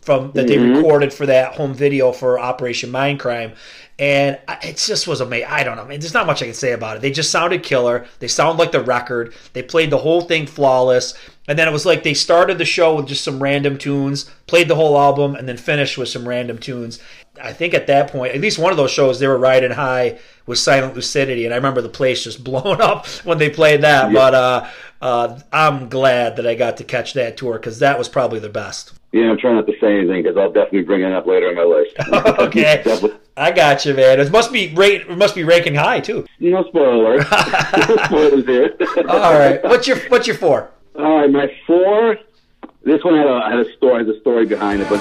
from that Mm-hmm. they recorded for that home video for Operation Mindcrime. And I- it just was amazing. I don't know. I mean, there's not much I can say about it. They just sounded killer. They sound like the record. They played the whole thing flawless. And then it was like they started the show with just some random tunes, played the whole album, and then finished with some random tunes. I think at that point, at least one of those shows, they were riding high with Silent Lucidity. And I remember the place just blowing up when they played that. Yeah. But uh, uh, I'm glad that I got to catch that tour because that was probably the best. Yeah, I'm trying not to say anything because I'll definitely bring it up later on my list. Okay. Definitely. I got you, man. It must be rate. It must be ranking high too. No spoiler. No spoilers here. All right. What's your What's your four? All right, my four. This one had a had a story. Has a story behind it, but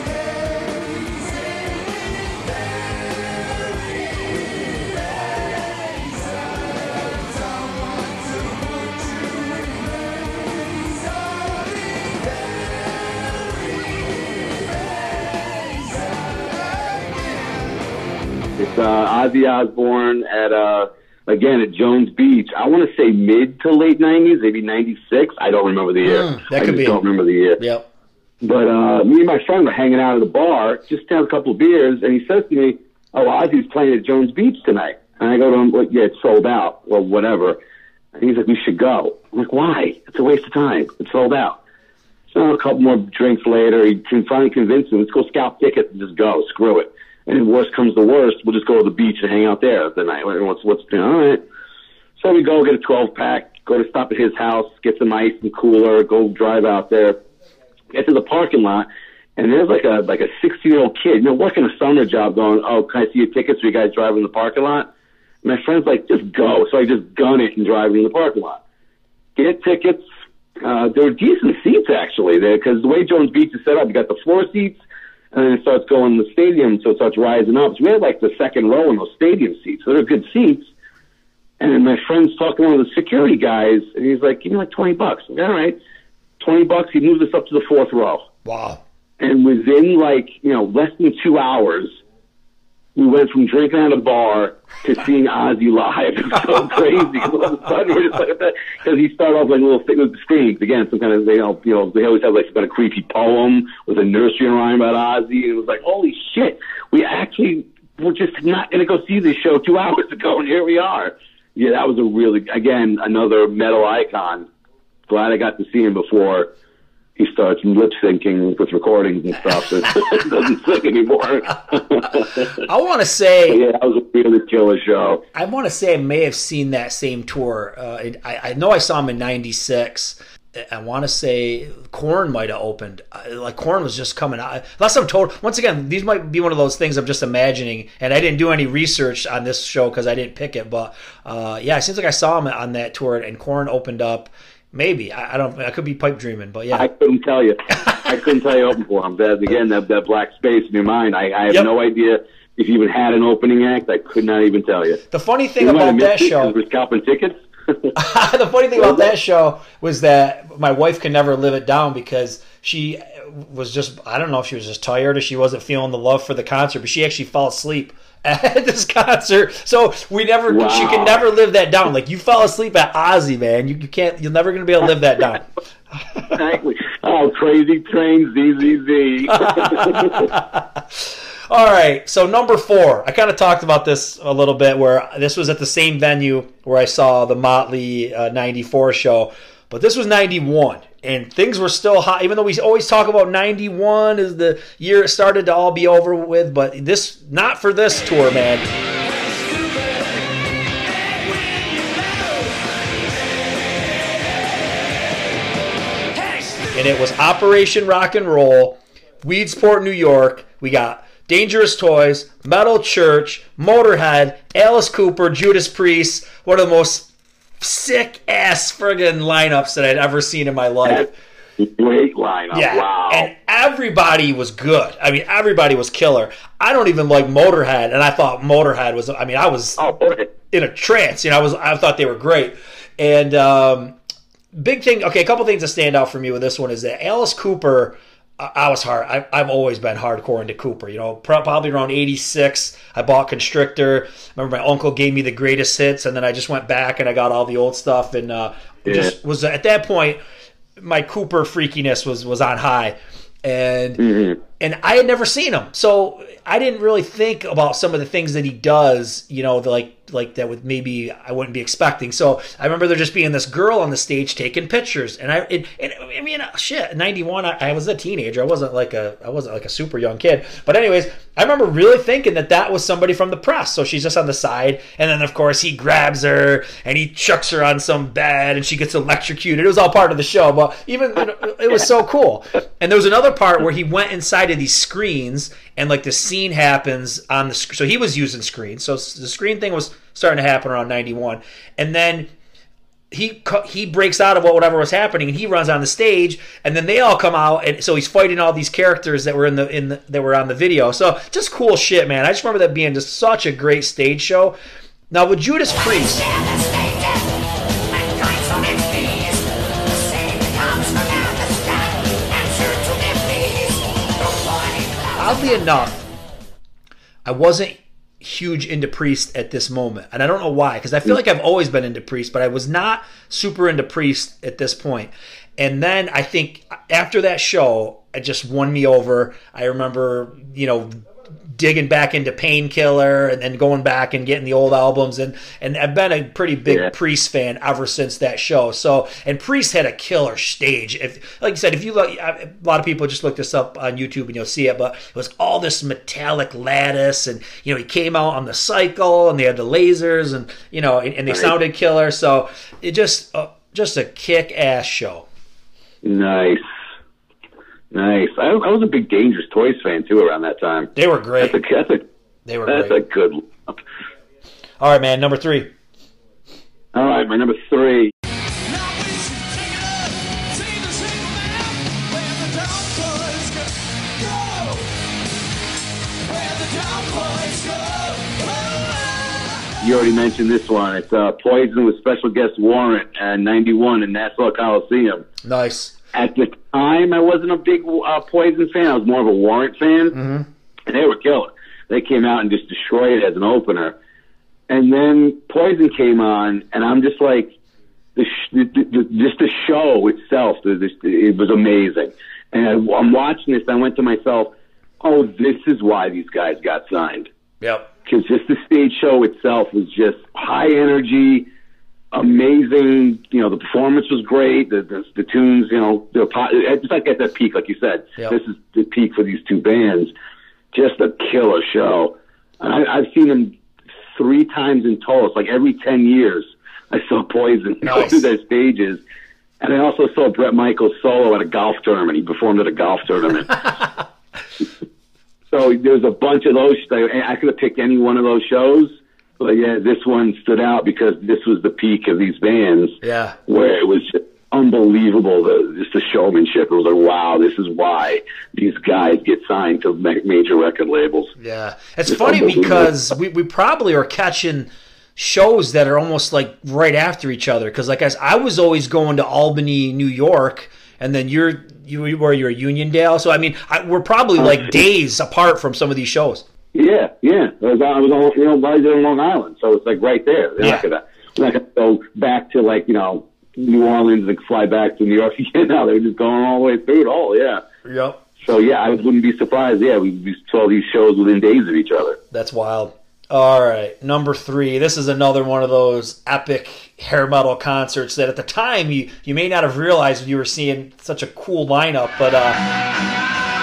it's uh, Ozzy Osbourne at uh again at Jones Beach. I want to say mid to late nineties, maybe ninety-six. I don't remember the year. Mm, that I could just be. don't remember the year. Yep. But uh, me and my friend were hanging out at the bar, just to have a couple of beers, and he says to me, "Oh, Ozzy's playing at Jones Beach tonight." And I go to him, well, "Yeah, it's sold out, or whatever." And he's like, "We should go." I'm like, "Why? It's a waste of time. It's sold out." So a couple more drinks later, he can finally convince me, "Let's go scalp tickets and just go. Screw it. And if worst comes to worst, we'll just go to the beach and hang out there the night." What's what's you know, all right? So we go get a twelve pack, go to stop at his house, get some ice and cooler, go drive out there, get to the parking lot. And there's like a like a sixteen year old kid, you know, working a summer job, going, "Oh, can I see your tickets? So you guys drive in the parking lot?" And my friend's like, "Just go." So I just gun it and drive in the parking lot. Get tickets. Uh, there were decent seats actually there because the way Jones Beach is set up, you got the floor seats, and then it starts going in the stadium, so it starts rising up. So we had like the second row in those stadium seats, so they're good seats. And then my friend's talking to one of the security guys, and he's like, "Give me like twenty bucks." I'm like, all right, twenty bucks. He moves us up to the fourth row. Wow. And within like, you know, less than two hours, we went from drinking at a bar to seeing Ozzy live. It was so crazy. All of a sudden, we're just like that. Because he started off like a little thing with screams. Again, some kind of, they, you know, you know, they always have like some kind of creepy poem with a nursery rhyme about Ozzy. And it was like, holy shit, we actually were just not going to go see this show two hours ago, and here we are. Yeah, that was a really, again, another metal icon. Glad I got to see him before he starts lip syncing with recordings and stuff. So it doesn't sing anymore. I want to say, yeah, that was a really killer show. I want to say I may have seen that same tour. Uh, it, I, I know I saw him in ninety-six. I want to say Korn might have opened. Like Korn was just coming out. Unless I'm told. Once again, these might be one of those things I'm just imagining, and I didn't do any research on this show because I didn't pick it. But uh, yeah, it seems like I saw him on that tour, and Korn opened up. Maybe I, I don't. I could be pipe dreaming, but yeah, I couldn't tell you. I couldn't tell you open for him. That, again, that that black space in your mind. I, I have Yep. no idea if he even had an opening act. I could not even tell you. the funny thing We might have about that missed it 'cause show. we're scalping tickets. The funny thing about that show was that my wife could never live it down because she was just, I don't know if she was just tired or she wasn't feeling the love for the concert, but she actually fell asleep at this concert. So we never, Wow. she could never live that down. Like you fell asleep at Ozzy, man. You, you can't, you're never going to be able to live that down. Exactly. Oh, Crazy Train, Z Z Z. All right, so number four. I kind of talked about this a little bit where this was at the same venue where I saw the Motley uh, ninety-four show, but this was ninety-one, and things were still hot, even though we always talk about ninety-one as the year it started to all be over with, but this, not for this tour, man. And it was Operation Rock and Roll, Weedsport, New York. We got Dangerous Toys, Metal Church, Motorhead, Alice Cooper, Judas Priest. One of the most sick-ass friggin' lineups that I'd ever seen in my life. Great lineup. Yeah, Wow. and everybody was good. I mean, everybody was killer. I don't even like Motorhead, and I thought Motorhead was, I mean, I was oh, boy. in a trance. You know, I was, I thought they were great. And um, big thing, okay, a couple things that stand out for me with this one is that Alice Cooper, I, I was hard. I, I've always been hardcore into Cooper. You know, pro- probably around eighty-six, I bought Constrictor. Remember, my uncle gave me the greatest hits, and then I just went back and I got all the old stuff, and uh, Yeah. just was at that point, my Cooper freakiness was was on high. And Mm-hmm. and I had never seen him, so I didn't really think about some of the things that he does, you know, like like that would maybe I wouldn't be expecting. So I remember there just being this girl on the stage taking pictures, and I, and, and I mean, shit, ninety-one, I, I was a teenager. I wasn't like a, I wasn't like a super young kid. But anyways, I remember really thinking that that was somebody from the press. So she's just on the side, and then of course he grabs her and he chucks her on some bed, and she gets electrocuted. It was all part of the show, but even it was so cool. And there was another part where he went inside of these screens, and like the scene happens on the screen. So he was using screens. So the screen thing was starting to happen around ninety-one, and then he he breaks out of whatever was happening, and he runs on the stage, and then they all come out, and so he's fighting all these characters that were in the in the, that were on the video. So just cool shit, man. I just remember that being just such a great stage show. Now with Judas Priest, oddly enough, I wasn't huge into Priest at this moment, and I don't know why, because I feel like I've always been into Priest, but I was not super into Priest at this point. And then I think after that show, it just won me over. I remember, you know, digging back into Painkiller and then going back and getting the old albums, and and I've been a pretty big yeah. Priest fan ever since that show. So, and Priest had a killer stage. If, like you said, if you look, a lot of people just look this up on YouTube and you'll see it, but it was all this metallic lattice, and you know, he came out on the cycle, and they had the lasers, and you know, and, and they right. sounded killer. So it just uh, just a kick-ass show. Nice. Nice. I, I was a big Dangerous Toys fan too around that time. They were great. That's a, that's a, they were that's great. a good look. All right, man. Number three. All right, my number three. You already mentioned this one. It's uh, Poison with special guest Warrant at ninety-one in Nassau Coliseum. Nice. At the time, I wasn't a big uh, Poison fan. I was more of a Warrant fan. Mm-hmm. And they were killer. They came out and just destroyed it as an opener. And then Poison came on, and I'm just like, the, sh- the, the just the show itself, the, the, it was amazing. And I, I'm watching this, and I went to myself, oh, this is why these guys got signed. Yep. Because just the stage show itself was just high energy, amazing. You know, the performance was great. The the, the tunes, you know, they're it's like at that peak, like you said. Yep. This is the peak for these two bands. Just a killer show. And I, I've seen them three times in total. It's like every ten years I saw Poison Nice. go through their stages. And I also saw Bret Michaels solo at a golf tournament. He performed at a golf tournament. So there's a bunch of those. I could have picked any one of those shows, but yeah, this one stood out because this was the peak of these bands. Yeah, where it was just unbelievable. The, just the showmanship. It was like, wow, this is why these guys get signed to major record labels. Yeah, it's funny because we we probably are catching shows that are almost like right after each other. Because like I, I was always going to Albany, New York, and then you're. You were you're Uniondale, so I mean, I, we're probably like days apart from some of these shows. Yeah, yeah. I was, I was on, you know, right there in Long Island, so it's like right there. They're yeah. not gonna, they're not gonna go back to like you know New Orleans and fly back to New York again. No, they're just going all the way through it all. Yeah. Yep. So yeah, I wouldn't be surprised. Yeah, we, we saw these shows within days of each other. That's wild. All right, number three. This is another one of those epic hair metal concerts that at the time you, you may not have realized you were seeing such a cool lineup, but uh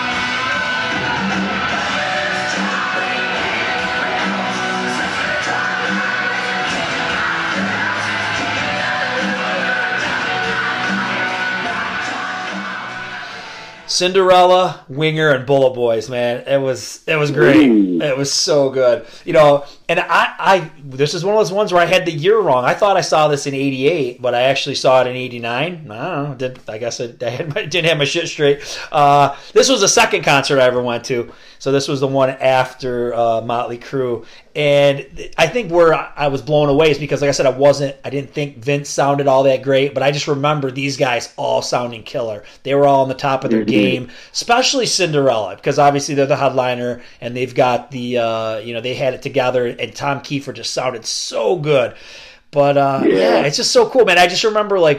Cinderella, Winger, and Bullet Boys, man. It was it was great. Ooh. It was so good. You know, and I, I this is one of those ones where I had the year wrong. I thought I saw this in eighty-eight, but I actually saw it in eighty-nine. I don't know. Did, I guess I, I had my, didn't have my shit straight. Uh, this was the second concert I ever went to. So this was the one after uh, Motley Crue. And I think where I was blown away is because, like I said, I wasn't, I didn't think Vince sounded all that great, but I just remember these guys all sounding killer. They were all on the top of their mm-hmm. game, especially Cinderella, because obviously they're the headliner and they've got the, uh, you know, they had it together, and Tom Kiefer just sounded so good. But uh, yeah. yeah, it's just so cool, man. I just remember, like,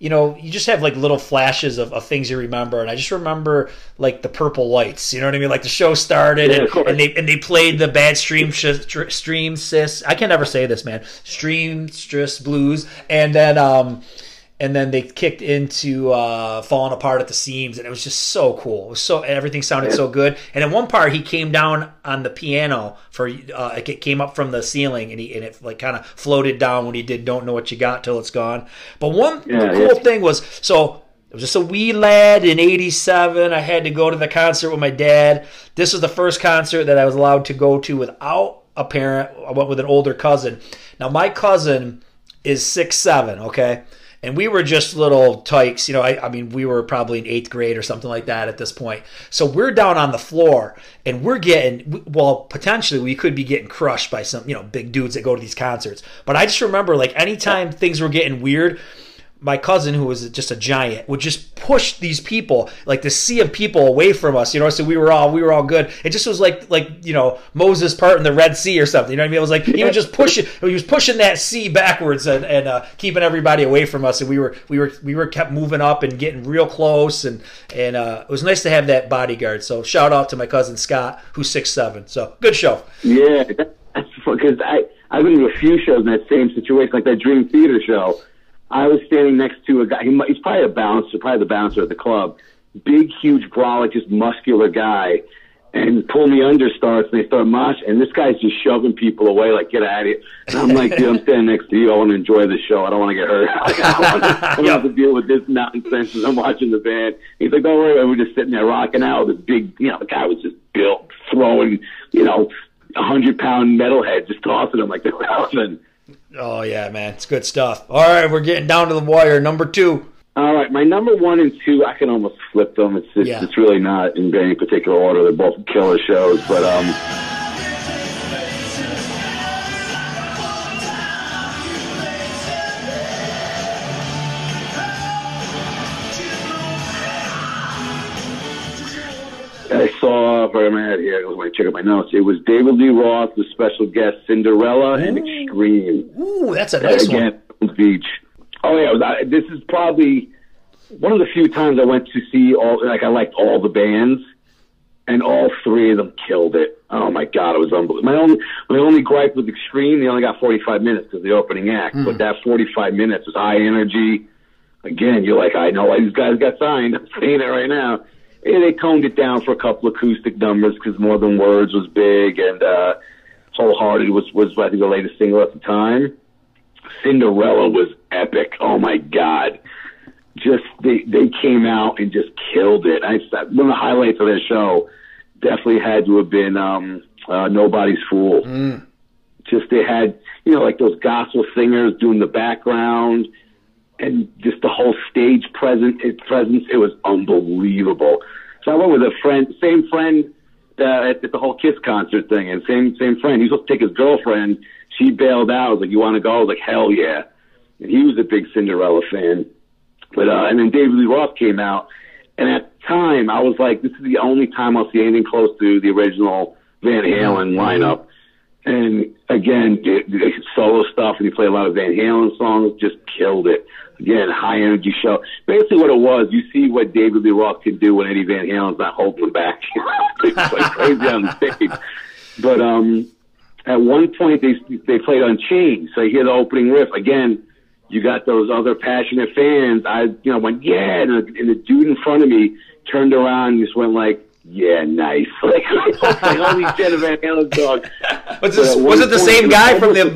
you know, you just have like little flashes of, of things you remember, and I just remember like the purple lights. You know what I mean? Like the show started, Yeah, and, of course. and they and they played the bad stream sh- stream sis. I can never say this, man. Stream stress blues, and then um, and then they kicked into uh, Falling Apart at the Seams, and it was just so cool. It was so everything sounded so good. And in one part, he came down on the piano for uh, it came up from the ceiling, and he and it like kind of floated down when he did "Don't Know What You Got Till It's Gone." But one Yeah, cool yeah. thing was so. I was just a wee lad in eighty-seven. I had to go to the concert with my dad. This was the first concert that I was allowed to go to without a parent. I went with an older cousin. Now, my cousin is six seven, okay? And we were just little tykes. You know, I, I mean, we were probably in eighth grade or something like that at this point. So we're down on the floor, and we're getting, well, potentially we could be getting crushed by some, you know, big dudes that go to these concerts. But I just remember, like, anytime things were getting weird, my cousin, who was just a giant, would just push these people, like the sea of people, away from us. You know, so we were all we were all good. It just was like like you know Moses parting the Red Sea or something. You know what I mean? It was like he was just pushing. He was pushing that sea backwards and, and uh, keeping everybody away from us. And we were we were we were kept moving up and getting real close. And and uh, it was nice to have that bodyguard. So shout out to my cousin Scott, who's six seven. So good show. Yeah, that- that's because I I've been to a few shows in that same situation, like that Dream Theater show. I was standing next to a guy. He, mi- he's probably a bouncer, probably the bouncer at the club. Big, huge, brolic, just muscular guy. And pull me under starts, and they start mosh. And this guy's just shoving people away, like, get out of here. And I'm like, dude, I'm standing next to you. I want to enjoy the show. I don't want to get hurt. I don't want to, I don't have to deal with this nonsense as I'm watching the band. He's like, don't worry. And we're just sitting there rocking out. This big, you know, the guy was just built, throwing, you know, a hundred-pound metalhead, just tossing him like they were nothing. Oh yeah, man, it's good stuff. All right, we're getting down to the wire. Number two. All right, my number one and two, I can almost flip them. It's just, Yeah. it's really not in any particular order. They're both killer shows, but um, I saw, where am I at here? Let me check out my notes. It was David Lee Roth, the special guest, Cinderella, and Extreme. Ooh, that's a nice one. Again, Palm Beach. Oh yeah, it was, I, this is probably one of the few times I went to see all. Like I liked all the bands, and all three of them killed it. Oh my god, it was unbelievable. My only my only gripe with Extreme, they only got forty-five minutes because the opening act, Mm. but that forty-five minutes was high energy. Again, you're like, I know why these guys got signed. I'm saying it right now. Yeah, they toned it down for a couple acoustic numbers because More Than Words was big, and uh, Wholehearted was, was, I think, the latest single at the time. Cinderella was epic. Oh, my God. Just, they, they came out and just killed it. I, one of the highlights of that show definitely had to have been um, uh, Nobody's Fool. Mm. Just, they had, you know, like those gospel singers doing the background, and just the whole stage present, its presence, it was unbelievable. So I went with a friend, same friend uh, at, at the whole Kiss concert thing, and same same friend. He was supposed to take his girlfriend. She bailed out. I was like, "You want to go?" I was like, "Hell yeah!" And he was a big Cinderella fan. But uh, and then David Lee Roth came out, and at the time I was like, "This is the only time I'll see anything close to the original Van Halen lineup." And again, the, the solo stuff, and he played a lot of Van Halen songs, just killed it. Again, high energy show. Basically what it was, you see what David Lee Roth can do when Eddie Van Halen's not holding him back. It's like crazy on the stage. But um, at one point they they played Unchained, so you hear the opening riff. Again, you got those other passionate fans. I you know went, yeah, and the, and the dude in front of me turned around and just went like, yeah, nice. Like, like holy shit, a Van Halen dog. Was, this, was it the same guy from the,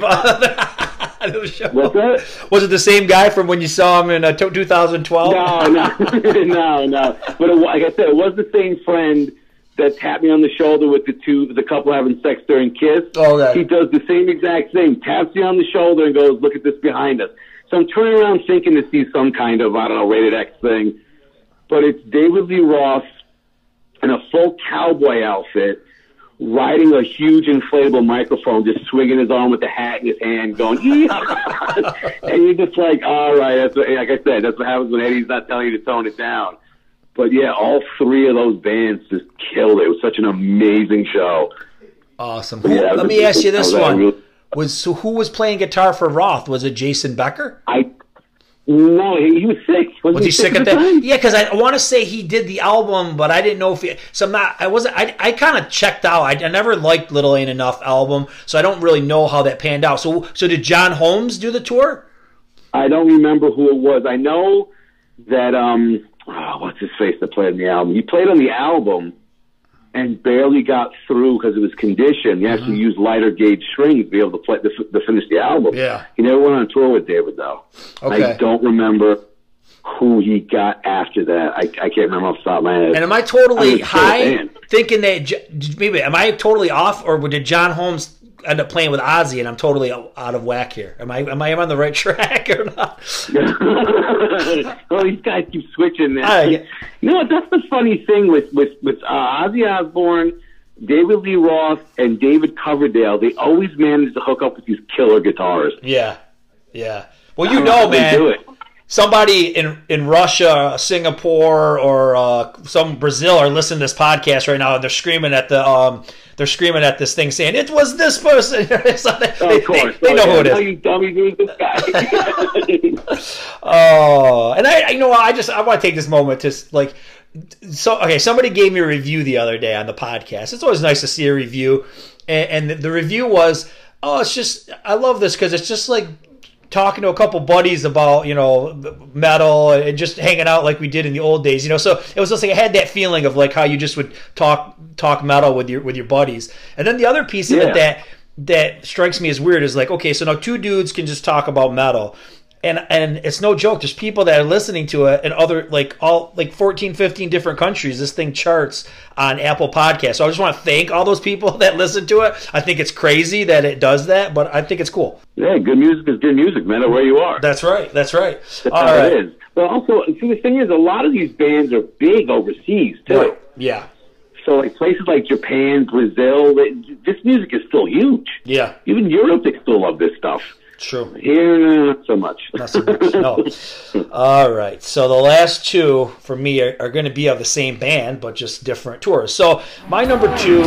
uh, the show? What's that? Was it the same guy from when you saw him in uh, twenty twelve? No, no, no, no. But it, like I said, it was the same friend that tapped me on the shoulder with the two, the couple having sex during Kiss. Oh, okay. He does the same exact thing. Taps me on the shoulder and goes, "Look at this behind us." So I'm turning around thinking to see some kind of, I don't know, rated X thing. But it's David Lee Roth in a full cowboy outfit, riding a huge inflatable microphone, just swinging his arm with the hat in his hand, going, yeah. And you're just like, all right, that's what, like I said, that's what happens when Eddie's not telling you to tone it down. But yeah, all three of those bands just killed it. It was such an amazing show. Awesome. Yeah, Who, let but me ask you this I was one: really- was so who was playing guitar for Roth? Was it Jason Becker? I No, he, he was sick. Wasn't Was he sick at the that? time? Yeah, because I want to say he did the album, but I didn't know if he. So I'm not. I wasn't. I, I kind of checked out. I, I never liked Little Ain't Enough album, so I don't really know how that panned out. So so did John Holmes do the tour? I don't remember who it was. I know that um, oh, what's his face that played on the album? He played on the album and barely got through because it was conditioned. You actually used lighter gauge strings to be able to play to, to finish the album. Yeah. He never went on tour with David though. Okay. I don't remember who he got after that. I, I can't remember off the top of my head. And am I totally I was still a high fan. thinking that J- maybe am I totally off, or did John Holmes end up playing with Ozzy and I'm totally out of whack here? Am I am I on the right track or not? Well, these guys keep switching. I get- You know what? That's the funny thing with with with uh, Ozzy Osbourne, David Lee Roth, and David Coverdale. They always manage to hook up with these killer guitarists. Yeah, yeah. Well, I you don't know, how they man. do it. Somebody in, in Russia, Singapore, or uh, some Brazil are listening to this podcast right now, and they're screaming at the um, they're screaming at this thing, saying it was this person. So they, Oh, of course, they, they know oh, who it yeah. is. Oh, you dummy, who's this guy? Oh, and I, you know, I just I want to take this moment to like, so okay. Somebody gave me a review the other day on the podcast. It's always nice to see a review, and, and the, the review was, oh, it's just I love this because it's just like talking to a couple buddies about, you know, metal and just hanging out like we did in the old days, you know. So it was just like I had that feeling of like how you just would talk talk metal with your with your buddies. And then the other piece of Yeah. it that that strikes me as weird is like, okay, so now two dudes can just talk about metal. And and it's no joke. There's people that are listening to it in other like all like fourteen, fifteen different countries. This thing charts on Apple Podcasts. So I just want to thank all those people that listen to it. I think it's crazy that it does that, but I think it's cool. Yeah, good music is good music, no matter where you are. That's right. That's right. That's All how right. it is. But also, see, the thing is, a lot of these bands are big overseas too. Right. Yeah. So, like places like Japan, Brazil, they, this music is still huge. Yeah. Even Europe, they still love this stuff. True. Here, no, not so much. Not so much. No. All right. So the last two for me are, are going to be of the same band, but just different tours. So my number two.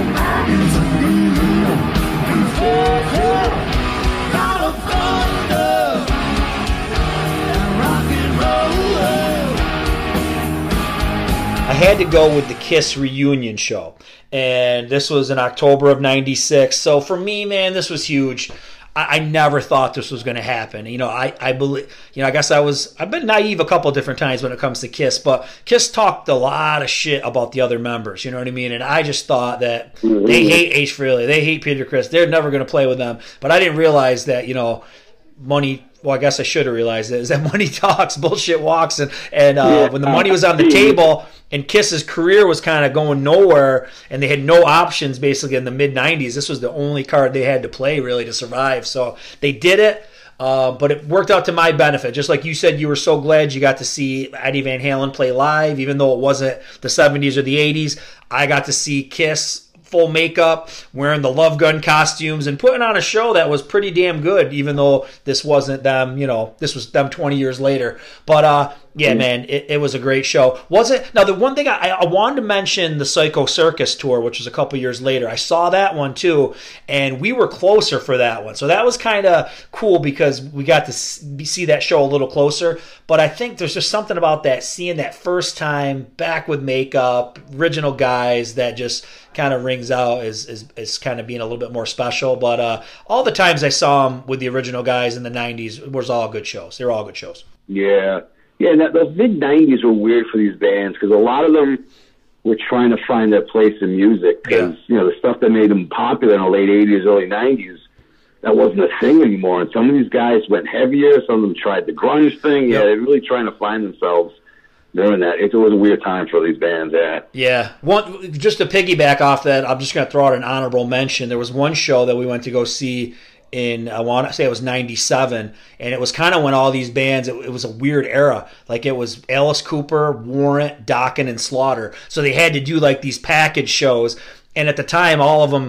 I had to go with the Kiss reunion show. And this was in October of ninety-six. So for me, man, this was huge. I, I never thought this was going to happen. You know, I, I believe, you know, I guess I was, I've been naive a couple different times when it comes to Kiss, but Kiss talked a lot of shit about the other members, you know what I mean? And I just thought that they hate Ace Frehley, they hate Peter Criss, they're never going to play with them. But I didn't realize that, you know, money, well, I guess I should have realized it, is that money talks, bullshit walks. And, and uh, Yeah. when the money was on the table and Kiss's career was kind of going nowhere and they had no options basically in the mid nineties, this was the only card they had to play really to survive. So they did it, uh, but it worked out to my benefit. Just like you said, you were so glad you got to see Eddie Van Halen play live, even though it wasn't the seventies or the eighties. I got to see Kiss full makeup, wearing the Love Gun costumes, and putting on a show that was pretty damn good, even though this wasn't them, you know, this was them twenty years later. But, uh, yeah, man, it, it was a great show. Was it? Now, the one thing I, I wanted to mention, the Psycho Circus tour, which was a couple years later. I saw that one, too, and we were closer for that one. So that was kind of cool because we got to see that show a little closer. But I think there's just something about that, seeing that first time, back with makeup, original guys, that just kind of rings out as, as, as kind of being a little bit more special. But uh, all the times I saw them with the original guys in the nineties was all good shows. They were all good shows. Yeah. Yeah, that, those mid-nineties were weird for these bands because a lot of them were trying to find their place in music because, Yeah. you know, the stuff that made them popular in the late eighties, early nineties, that wasn't a thing anymore. And some of these guys went heavier. Some of them tried the grunge thing. Yeah, Yep. they're really trying to find themselves during that. It was a weird time for these bands, yeah. Yeah. One, just to piggyback off that, I'm just going to throw out an honorable mention. There was one show that we went to go see in, I want to say it was ninety-seven, and it was kind of when all these bands, it, it was a weird era. Like it was Alice Cooper, Warrant, Dokken, and Slaughter. So they had to do like these package shows, and at the time, all of them,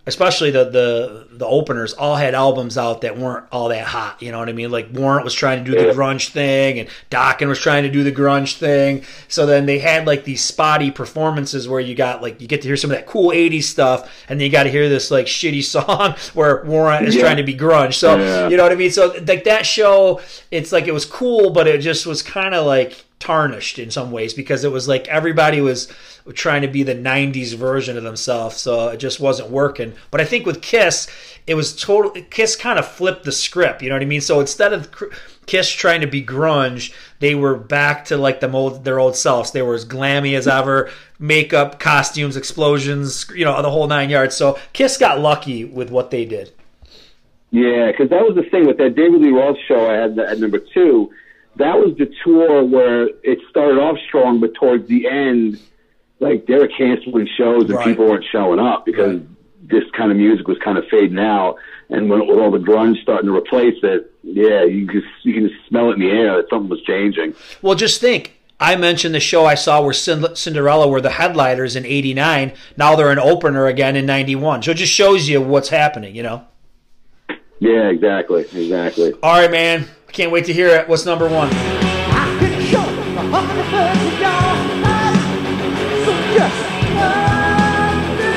especially the, the the openers, all had albums out that weren't all that hot. You know what I mean? Like Warrant was trying to do the grunge thing, and Dokken was trying to do the grunge thing. So then they had like these spotty performances where you got like you get to hear some of that cool eighties stuff, and then you got to hear this like shitty song where Warrant is Yeah. trying to be grunge. So Yeah. you know what I mean? So like that show, it's like it was cool, but it just was kind of like tarnished in some ways because it was like everybody was trying to be the nineties version of themselves, so it just wasn't working. But I think with Kiss, it was total. Kiss kind of flipped the script, you know what I mean? So instead of Kiss trying to be grunge, they were back to like the old, their old selves. They were as glammy as ever, makeup, costumes, explosions, you know, the whole nine yards. So Kiss got lucky with what they did. Yeah, because that was the thing with that David Lee Roth show I had at number two. That was the tour where it started off strong, but towards the end, like they were canceling shows and Right. people weren't showing up because Right. this kind of music was kind of fading out. And when with all the grunge starting to replace it, yeah, you just you can just smell it in the air that something was changing. Well, just think. I mentioned the show I saw where Cind- Cinderella were the headliners in eighty-nine. Now they're an opener again in ninety-one. So it just shows you what's happening, you know? Yeah, exactly, exactly. All right, man. I can't wait to hear it. What's number one? I can show the hundred thirty yards tonight. So just undo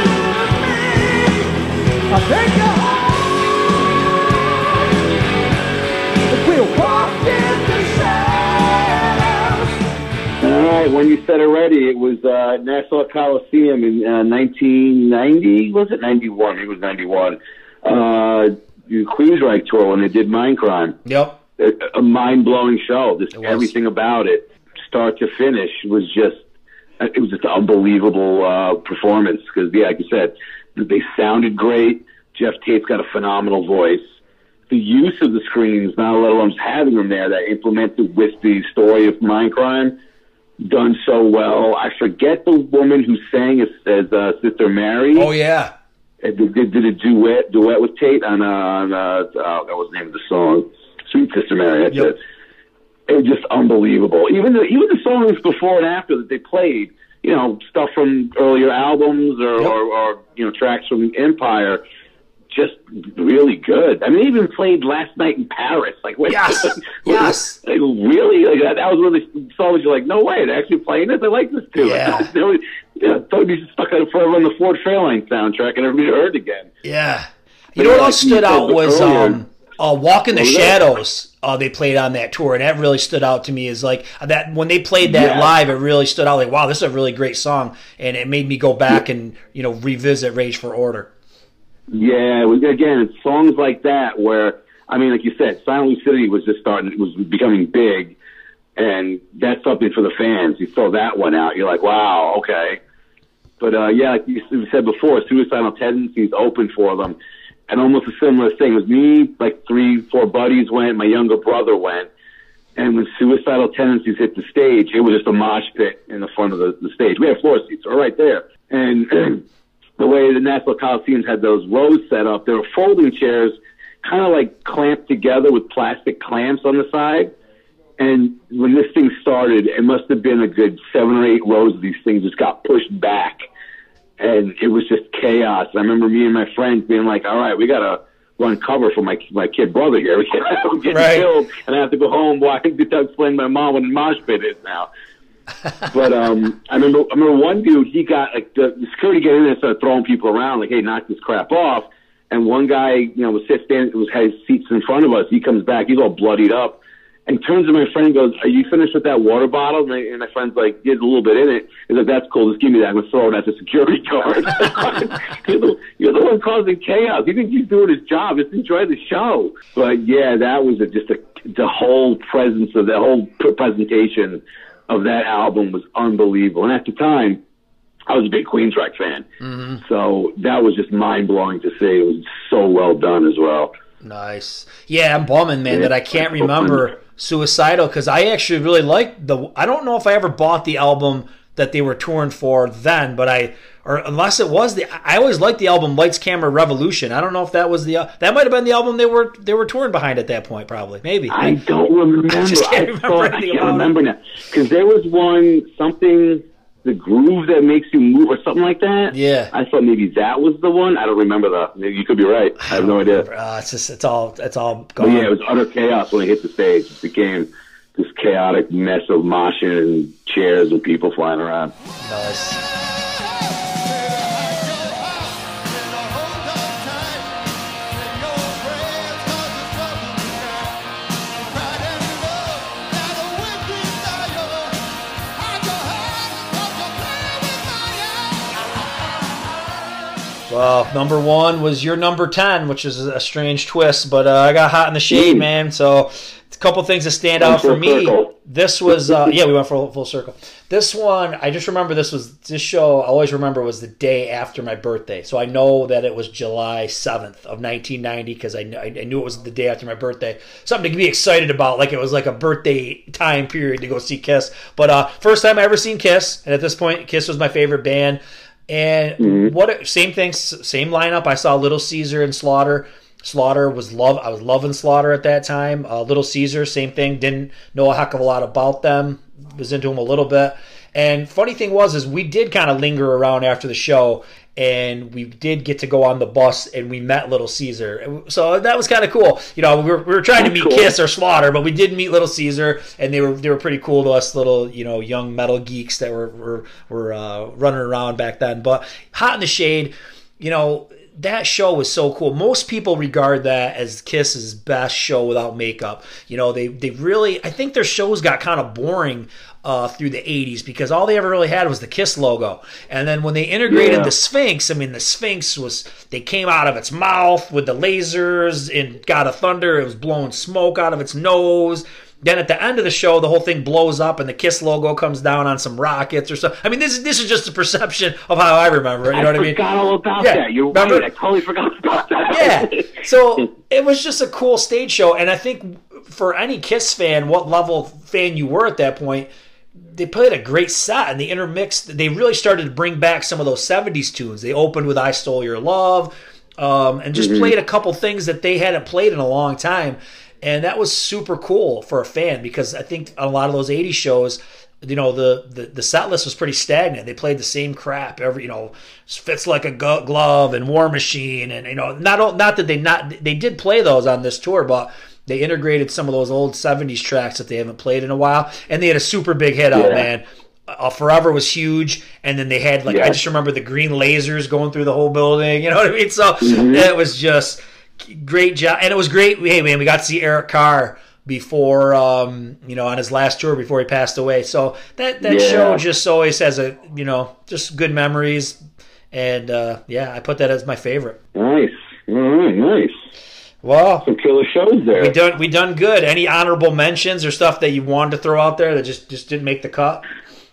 me. I'll take you home. We'll walk in the shadows. All right, when you said it already, it was uh, Nassau Coliseum in uh, nineteen ninety. Was it ninety-one? It was ninety-one. Uh, the Queensryche tour when they did Mindcrime. Yep. A, a mind-blowing show. Just was. everything about it, start to finish, was just it was just an unbelievable uh, performance. Because, yeah, like you said, they sounded great. Jeff Tate's got a phenomenal voice. The use of the screens, not let alone just having them there, that implemented with the story of Mindcrime, done so well. I forget the woman who sang as, as uh, Sister Mary. Oh, yeah. Did, did, did a duet duet with Tate on, uh, on uh, uh, what was the name of the song? Sweet Sister Mary. That's Yep. it. It was just unbelievable. Even the even the songs before and after that they played, you know, stuff from earlier albums or, Yep. or, or you know tracks from Empire, just really good. I mean, they even played Last Night in Paris. Like, wait, Yes. like, Yes. like, really? Like that, that was one of the songs you're like, no way, they're actually playing this. I like this too. Yeah. They were, yeah, thought we stuck out forever on the Ford Fairlane soundtrack, and everybody heard it again. Yeah. You know what else stood out was um, uh, Walk in the What was that? Shadows. Uh, they played on that tour, and that really stood out to me. Is like that when they played that Yeah. live, it really stood out. Like, wow, this is a really great song, and it made me go back and you know revisit Rage for Order. Yeah, it was, again, it's songs like that where, I mean, like you said, Silent City was just starting, was becoming big, and that's something for the fans. You throw that one out, you're like, wow, okay. But, uh, yeah, like you said before, Suicidal Tendencies opened for them, and almost a similar thing. It was me, like three, four buddies went, my younger brother went, and when Suicidal Tendencies hit the stage, it was just a mosh pit in the front of the, the stage. We had floor seats, we're right there. And the way the Nassau Coliseum had those rows set up, there were folding chairs kind of like clamped together with plastic clamps on the side. And when this thing started, it must have been a good seven or eight rows of these things just got pushed back. And it was just chaos. I remember me and my friends being like, all right, we got to run cover for my my kid brother here. We're getting Right. killed, and I have to go home. Well, I think to explain to my mom what a mosh pit is now. But um, I remember, I remember one dude. He got like the, the security get in there and started throwing people around, like, "Hey, knock this crap off!" And one guy, you know, was sit standing, was had his seats in front of us. He comes back, he's all bloodied up, and turns to my friend and goes, "Are you finished with that water bottle?" And my, and my friend's like, "There's a little bit in it." He's like, "That's cool. Just give me that. I'm gonna throw it at the security guard." you're, the, you're the one causing chaos. You think he's doing his job? Just enjoy the show. But yeah, that was a, just a, the whole presence of the whole pr- presentation of that album was unbelievable. And at the time, I was a big Queensryche fan. Mm-hmm. So that was just mind-blowing to see. It was so well done as well. Nice. Yeah, I'm bumming, man, Yeah. that I can't remember Suicidal because I actually really liked the. I don't know if I ever bought the album that they were touring for then, but I, or unless it was the, I always liked the album Lights Camera Revolution. I don't know if that was the, that might have been the album they were they were touring behind at that point, probably, maybe. I don't remember. I just can't I remember thought, I anything can't about remember now. Because there was one, something, the groove that makes you move or something like that. Yeah. I thought maybe that was the one. I don't remember the. Maybe you could be right. I have no idea. Uh, it's just it's all it's all But gone. yeah, it was utter chaos when it hit the stage. It became this chaotic mess of moshing and chairs and people flying around. Nice. Well, number one was your number ten, which is a strange twist, but uh, I got Hot in the Shade, Mm. man. So a couple things that stand Went out for full me. circle. This was, uh, yeah, we went for a full circle. This one, I just remember this was, this show, I always remember was the day after my birthday. So I know that it was July seventh of nineteen ninety because I, I knew it was the day after my birthday. Something to be excited about, like it was like a birthday time period to go see Kiss. But uh, first time I ever seen Kiss, and at this point, Kiss was my favorite band. And Mm-hmm. what same thing, same lineup. I saw Little Caesar and Slaughter. Slaughter was love. I was loving Slaughter at that time. Uh, Little Caesar, same thing. Didn't know a heck of a lot about them. Was into them a little bit. And funny thing was, is we did kind of linger around after the show, and we did get to go on the bus, and we met Little Caesar. So that was kind of cool. You know, we were, we were trying to That's meet cool. Kiss or Slaughter, but we did meet Little Caesar, and they were they were pretty cool to us little, you know, young metal geeks that were were, were uh, running around back then. But Hot in the Shade, you know, that show was so cool. Most people regard that as Kiss's best show without makeup. You know, they they really, I think their shows got kind of boring uh, through the eighties because all they ever really had was the Kiss logo. And then when they integrated Yeah. the Sphinx, I mean, the Sphinx was, they came out of its mouth with the lasers and God of Thunder. It was blowing smoke out of its nose. Then at the end of the show, the whole thing blows up and the Kiss logo comes down on some rockets or something. I mean, this is this is just a perception of how I remember it. You know I what I mean? forgot all about Yeah, that. You're remember? right. I totally forgot about that. Yeah. So it was just a cool stage show. And I think for any Kiss fan, what level fan you were at that point, they played a great set and they intermixed. They really started to bring back some of those seventies tunes. They opened with I Stole Your Love um, and just played a couple things that they hadn't played in a long time. And that was super cool for a fan because I think a lot of those eighties shows, you know, the, the, the set list was pretty stagnant. They played the same crap every, you know, Fits Like a Gu- Glove and War Machine. And, you know, not not that they not, they did play those on this tour, but they integrated some of those old seventies tracks that they haven't played in a while. And they had a super big hit out, Yeah. man. Uh, Forever was huge. And then they had, like, Yeah. I just remember the green lasers going through the whole building. You know what I mean? So Mm-hmm. it was just great job. And it was great. Hey, man, we got to see Eric Carr before, um, you know, on his last tour before he passed away. So that, that Yeah. show just always has a, you know, just good memories. And, uh, yeah, I put that as my favorite. Nice. All right, nice. Well, Some killer shows there. we done we done good. Any honorable mentions or stuff that you wanted to throw out there that just, just didn't make the cut?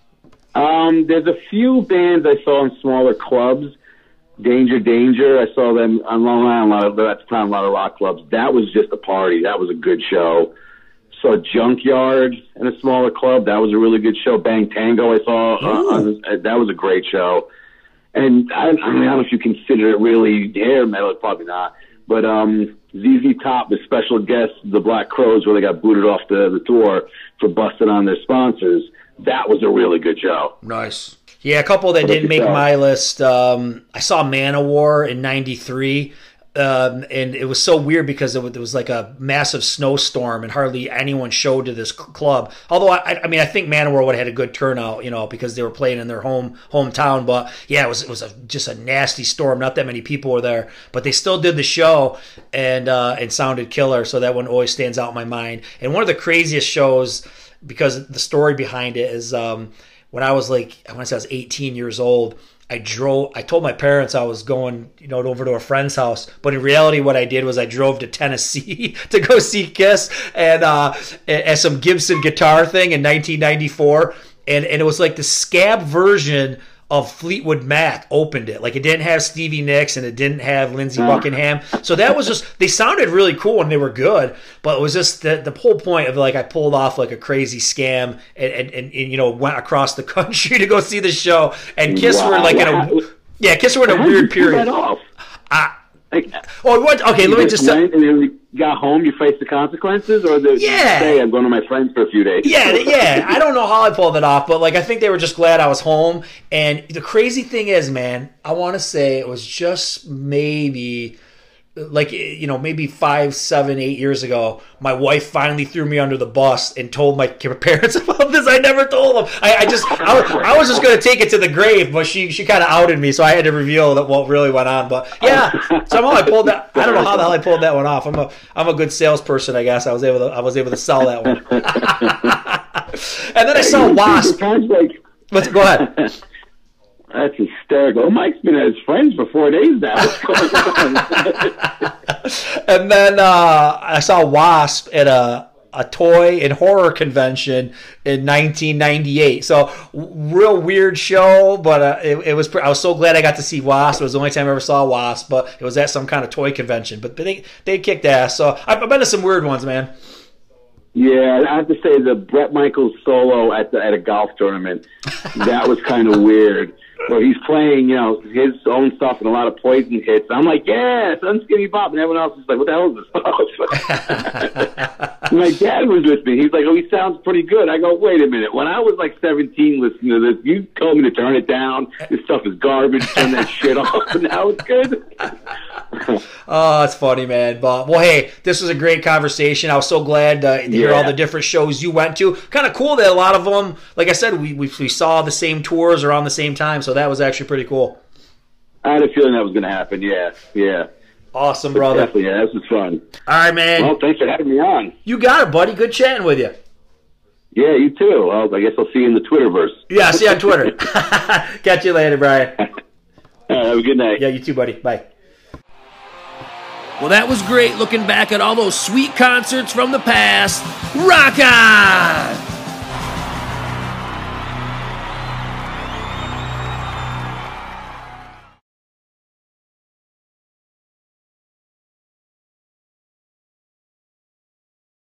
Um, there's a few bands I saw in smaller clubs. Danger, Danger. I saw them on Long Island. A lot of, at the time, a lot of rock clubs. That was just a party. That was a good show. Saw Junkyard in a smaller club. That was a really good show. Bang Tango. I saw. Uh, on, uh, that was a great show. And I, I mean, I don't know if you consider it really hair metal. Probably not. But um, Z Z Top, the special guest, the Black Crows, where they got booted off the, the tour for busting on their sponsors. That was a really good show. Nice. Yeah, a couple that What about didn't make yourself? my list. Um, I saw Manowar in ninety-three, um, and it was so weird because it was, it was like a massive snowstorm and hardly anyone showed to this cl- club. Although, I, I mean, I think Manowar would have had a good turnout, you know, because they were playing in their home hometown. But, yeah, it was it was a, just a nasty storm. Not that many people were there. But they still did the show and, uh, and sounded killer, so that one always stands out in my mind. And one of the craziest shows, because the story behind it is um, – when I was like, I want to say I was eighteen years old, I drove, I told my parents I was going, you know, over to a friend's house. But in reality, what I did was I drove to Tennessee to go see Kiss and, uh, and some Gibson guitar thing in nineteen ninety-four. And, and it was like the scab version of Fleetwood Mac opened it. Like it didn't have Stevie Nicks and it didn't have Lindsey Buckingham. So that was just, they sounded really cool and they were good, but it was just the, the whole point of like, I pulled off like a crazy scam and, and, and, and you know, went across the country to go see the show. And Kiss Wow. were like in a, yeah, Kiss were in a How did weird you pull period. that off? I, Like, Oh, what? Okay, you let me just just. went and then when you got home, you faced the consequences, or the Yeah. say I'm going to my friends for a few days. Yeah, yeah. I don't know how I pulled it off, but like I think they were just glad I was home. And the crazy thing is, man, I want to say it was just maybe, like you know, maybe five, seven, eight years ago. My wife finally threw me under the bus and told my parents about this. I never told them. I, I just, I, I was just going to take it to the grave, but she, she kind of outed me, so I had to reveal that what really went on. But yeah, somehow I pulled that. I don't know how the hell I pulled that one off. I'm a, I'm a good salesperson, I guess. I was able to, I was able to sell that one. And then I saw Wasp. Sounds like Let's go ahead. that's hysterical. Mike's been at his friends for four days now. What's going on? And then uh, I saw Wasp at a a toy and horror convention in nineteen ninety-eight. So w- real weird show, but uh, it, it was. Pre- I was so glad I got to see Wasp. It was the only time I ever saw Wasp, but it was at some kind of toy convention. But, but they they kicked ass. So I've, I've been to some weird ones, man. Yeah, I have to say the Bret Michaels solo at the, at a golf tournament, that was kind of weird. Where he's playing, you know, his own stuff and a lot of Poison hits. I'm like, yeah, Sun Skinny Bob, and everyone else is like, what the hell is this stuff? My dad was with me. He's like, oh, he sounds pretty good. I go, wait a minute. When I was like seventeen listening to this, you told me to turn it down. This stuff is garbage. Turn that shit off, and now it's good. Oh, that's funny, man. But well, hey, this was a great conversation. I was so glad uh, to hear Yeah. all the different shows you went to. Kind of cool that a lot of them, like I said, we, we we saw the same tours around the same time. So that was actually pretty cool. I had a feeling that was going to happen. Yeah, yeah. Awesome, brother. Definitely, yeah, this was fun. All right, man. Well, thanks for having me on. You got it, buddy. Good chatting with you. Yeah, you too. Well, I guess I'll see you in the Twitterverse. Yeah, see you on Twitter. Catch you later, Brian. All right, have a good night. Yeah, you too, buddy. Bye. Well, that was great looking back at all those sweet concerts from the past. Rock on!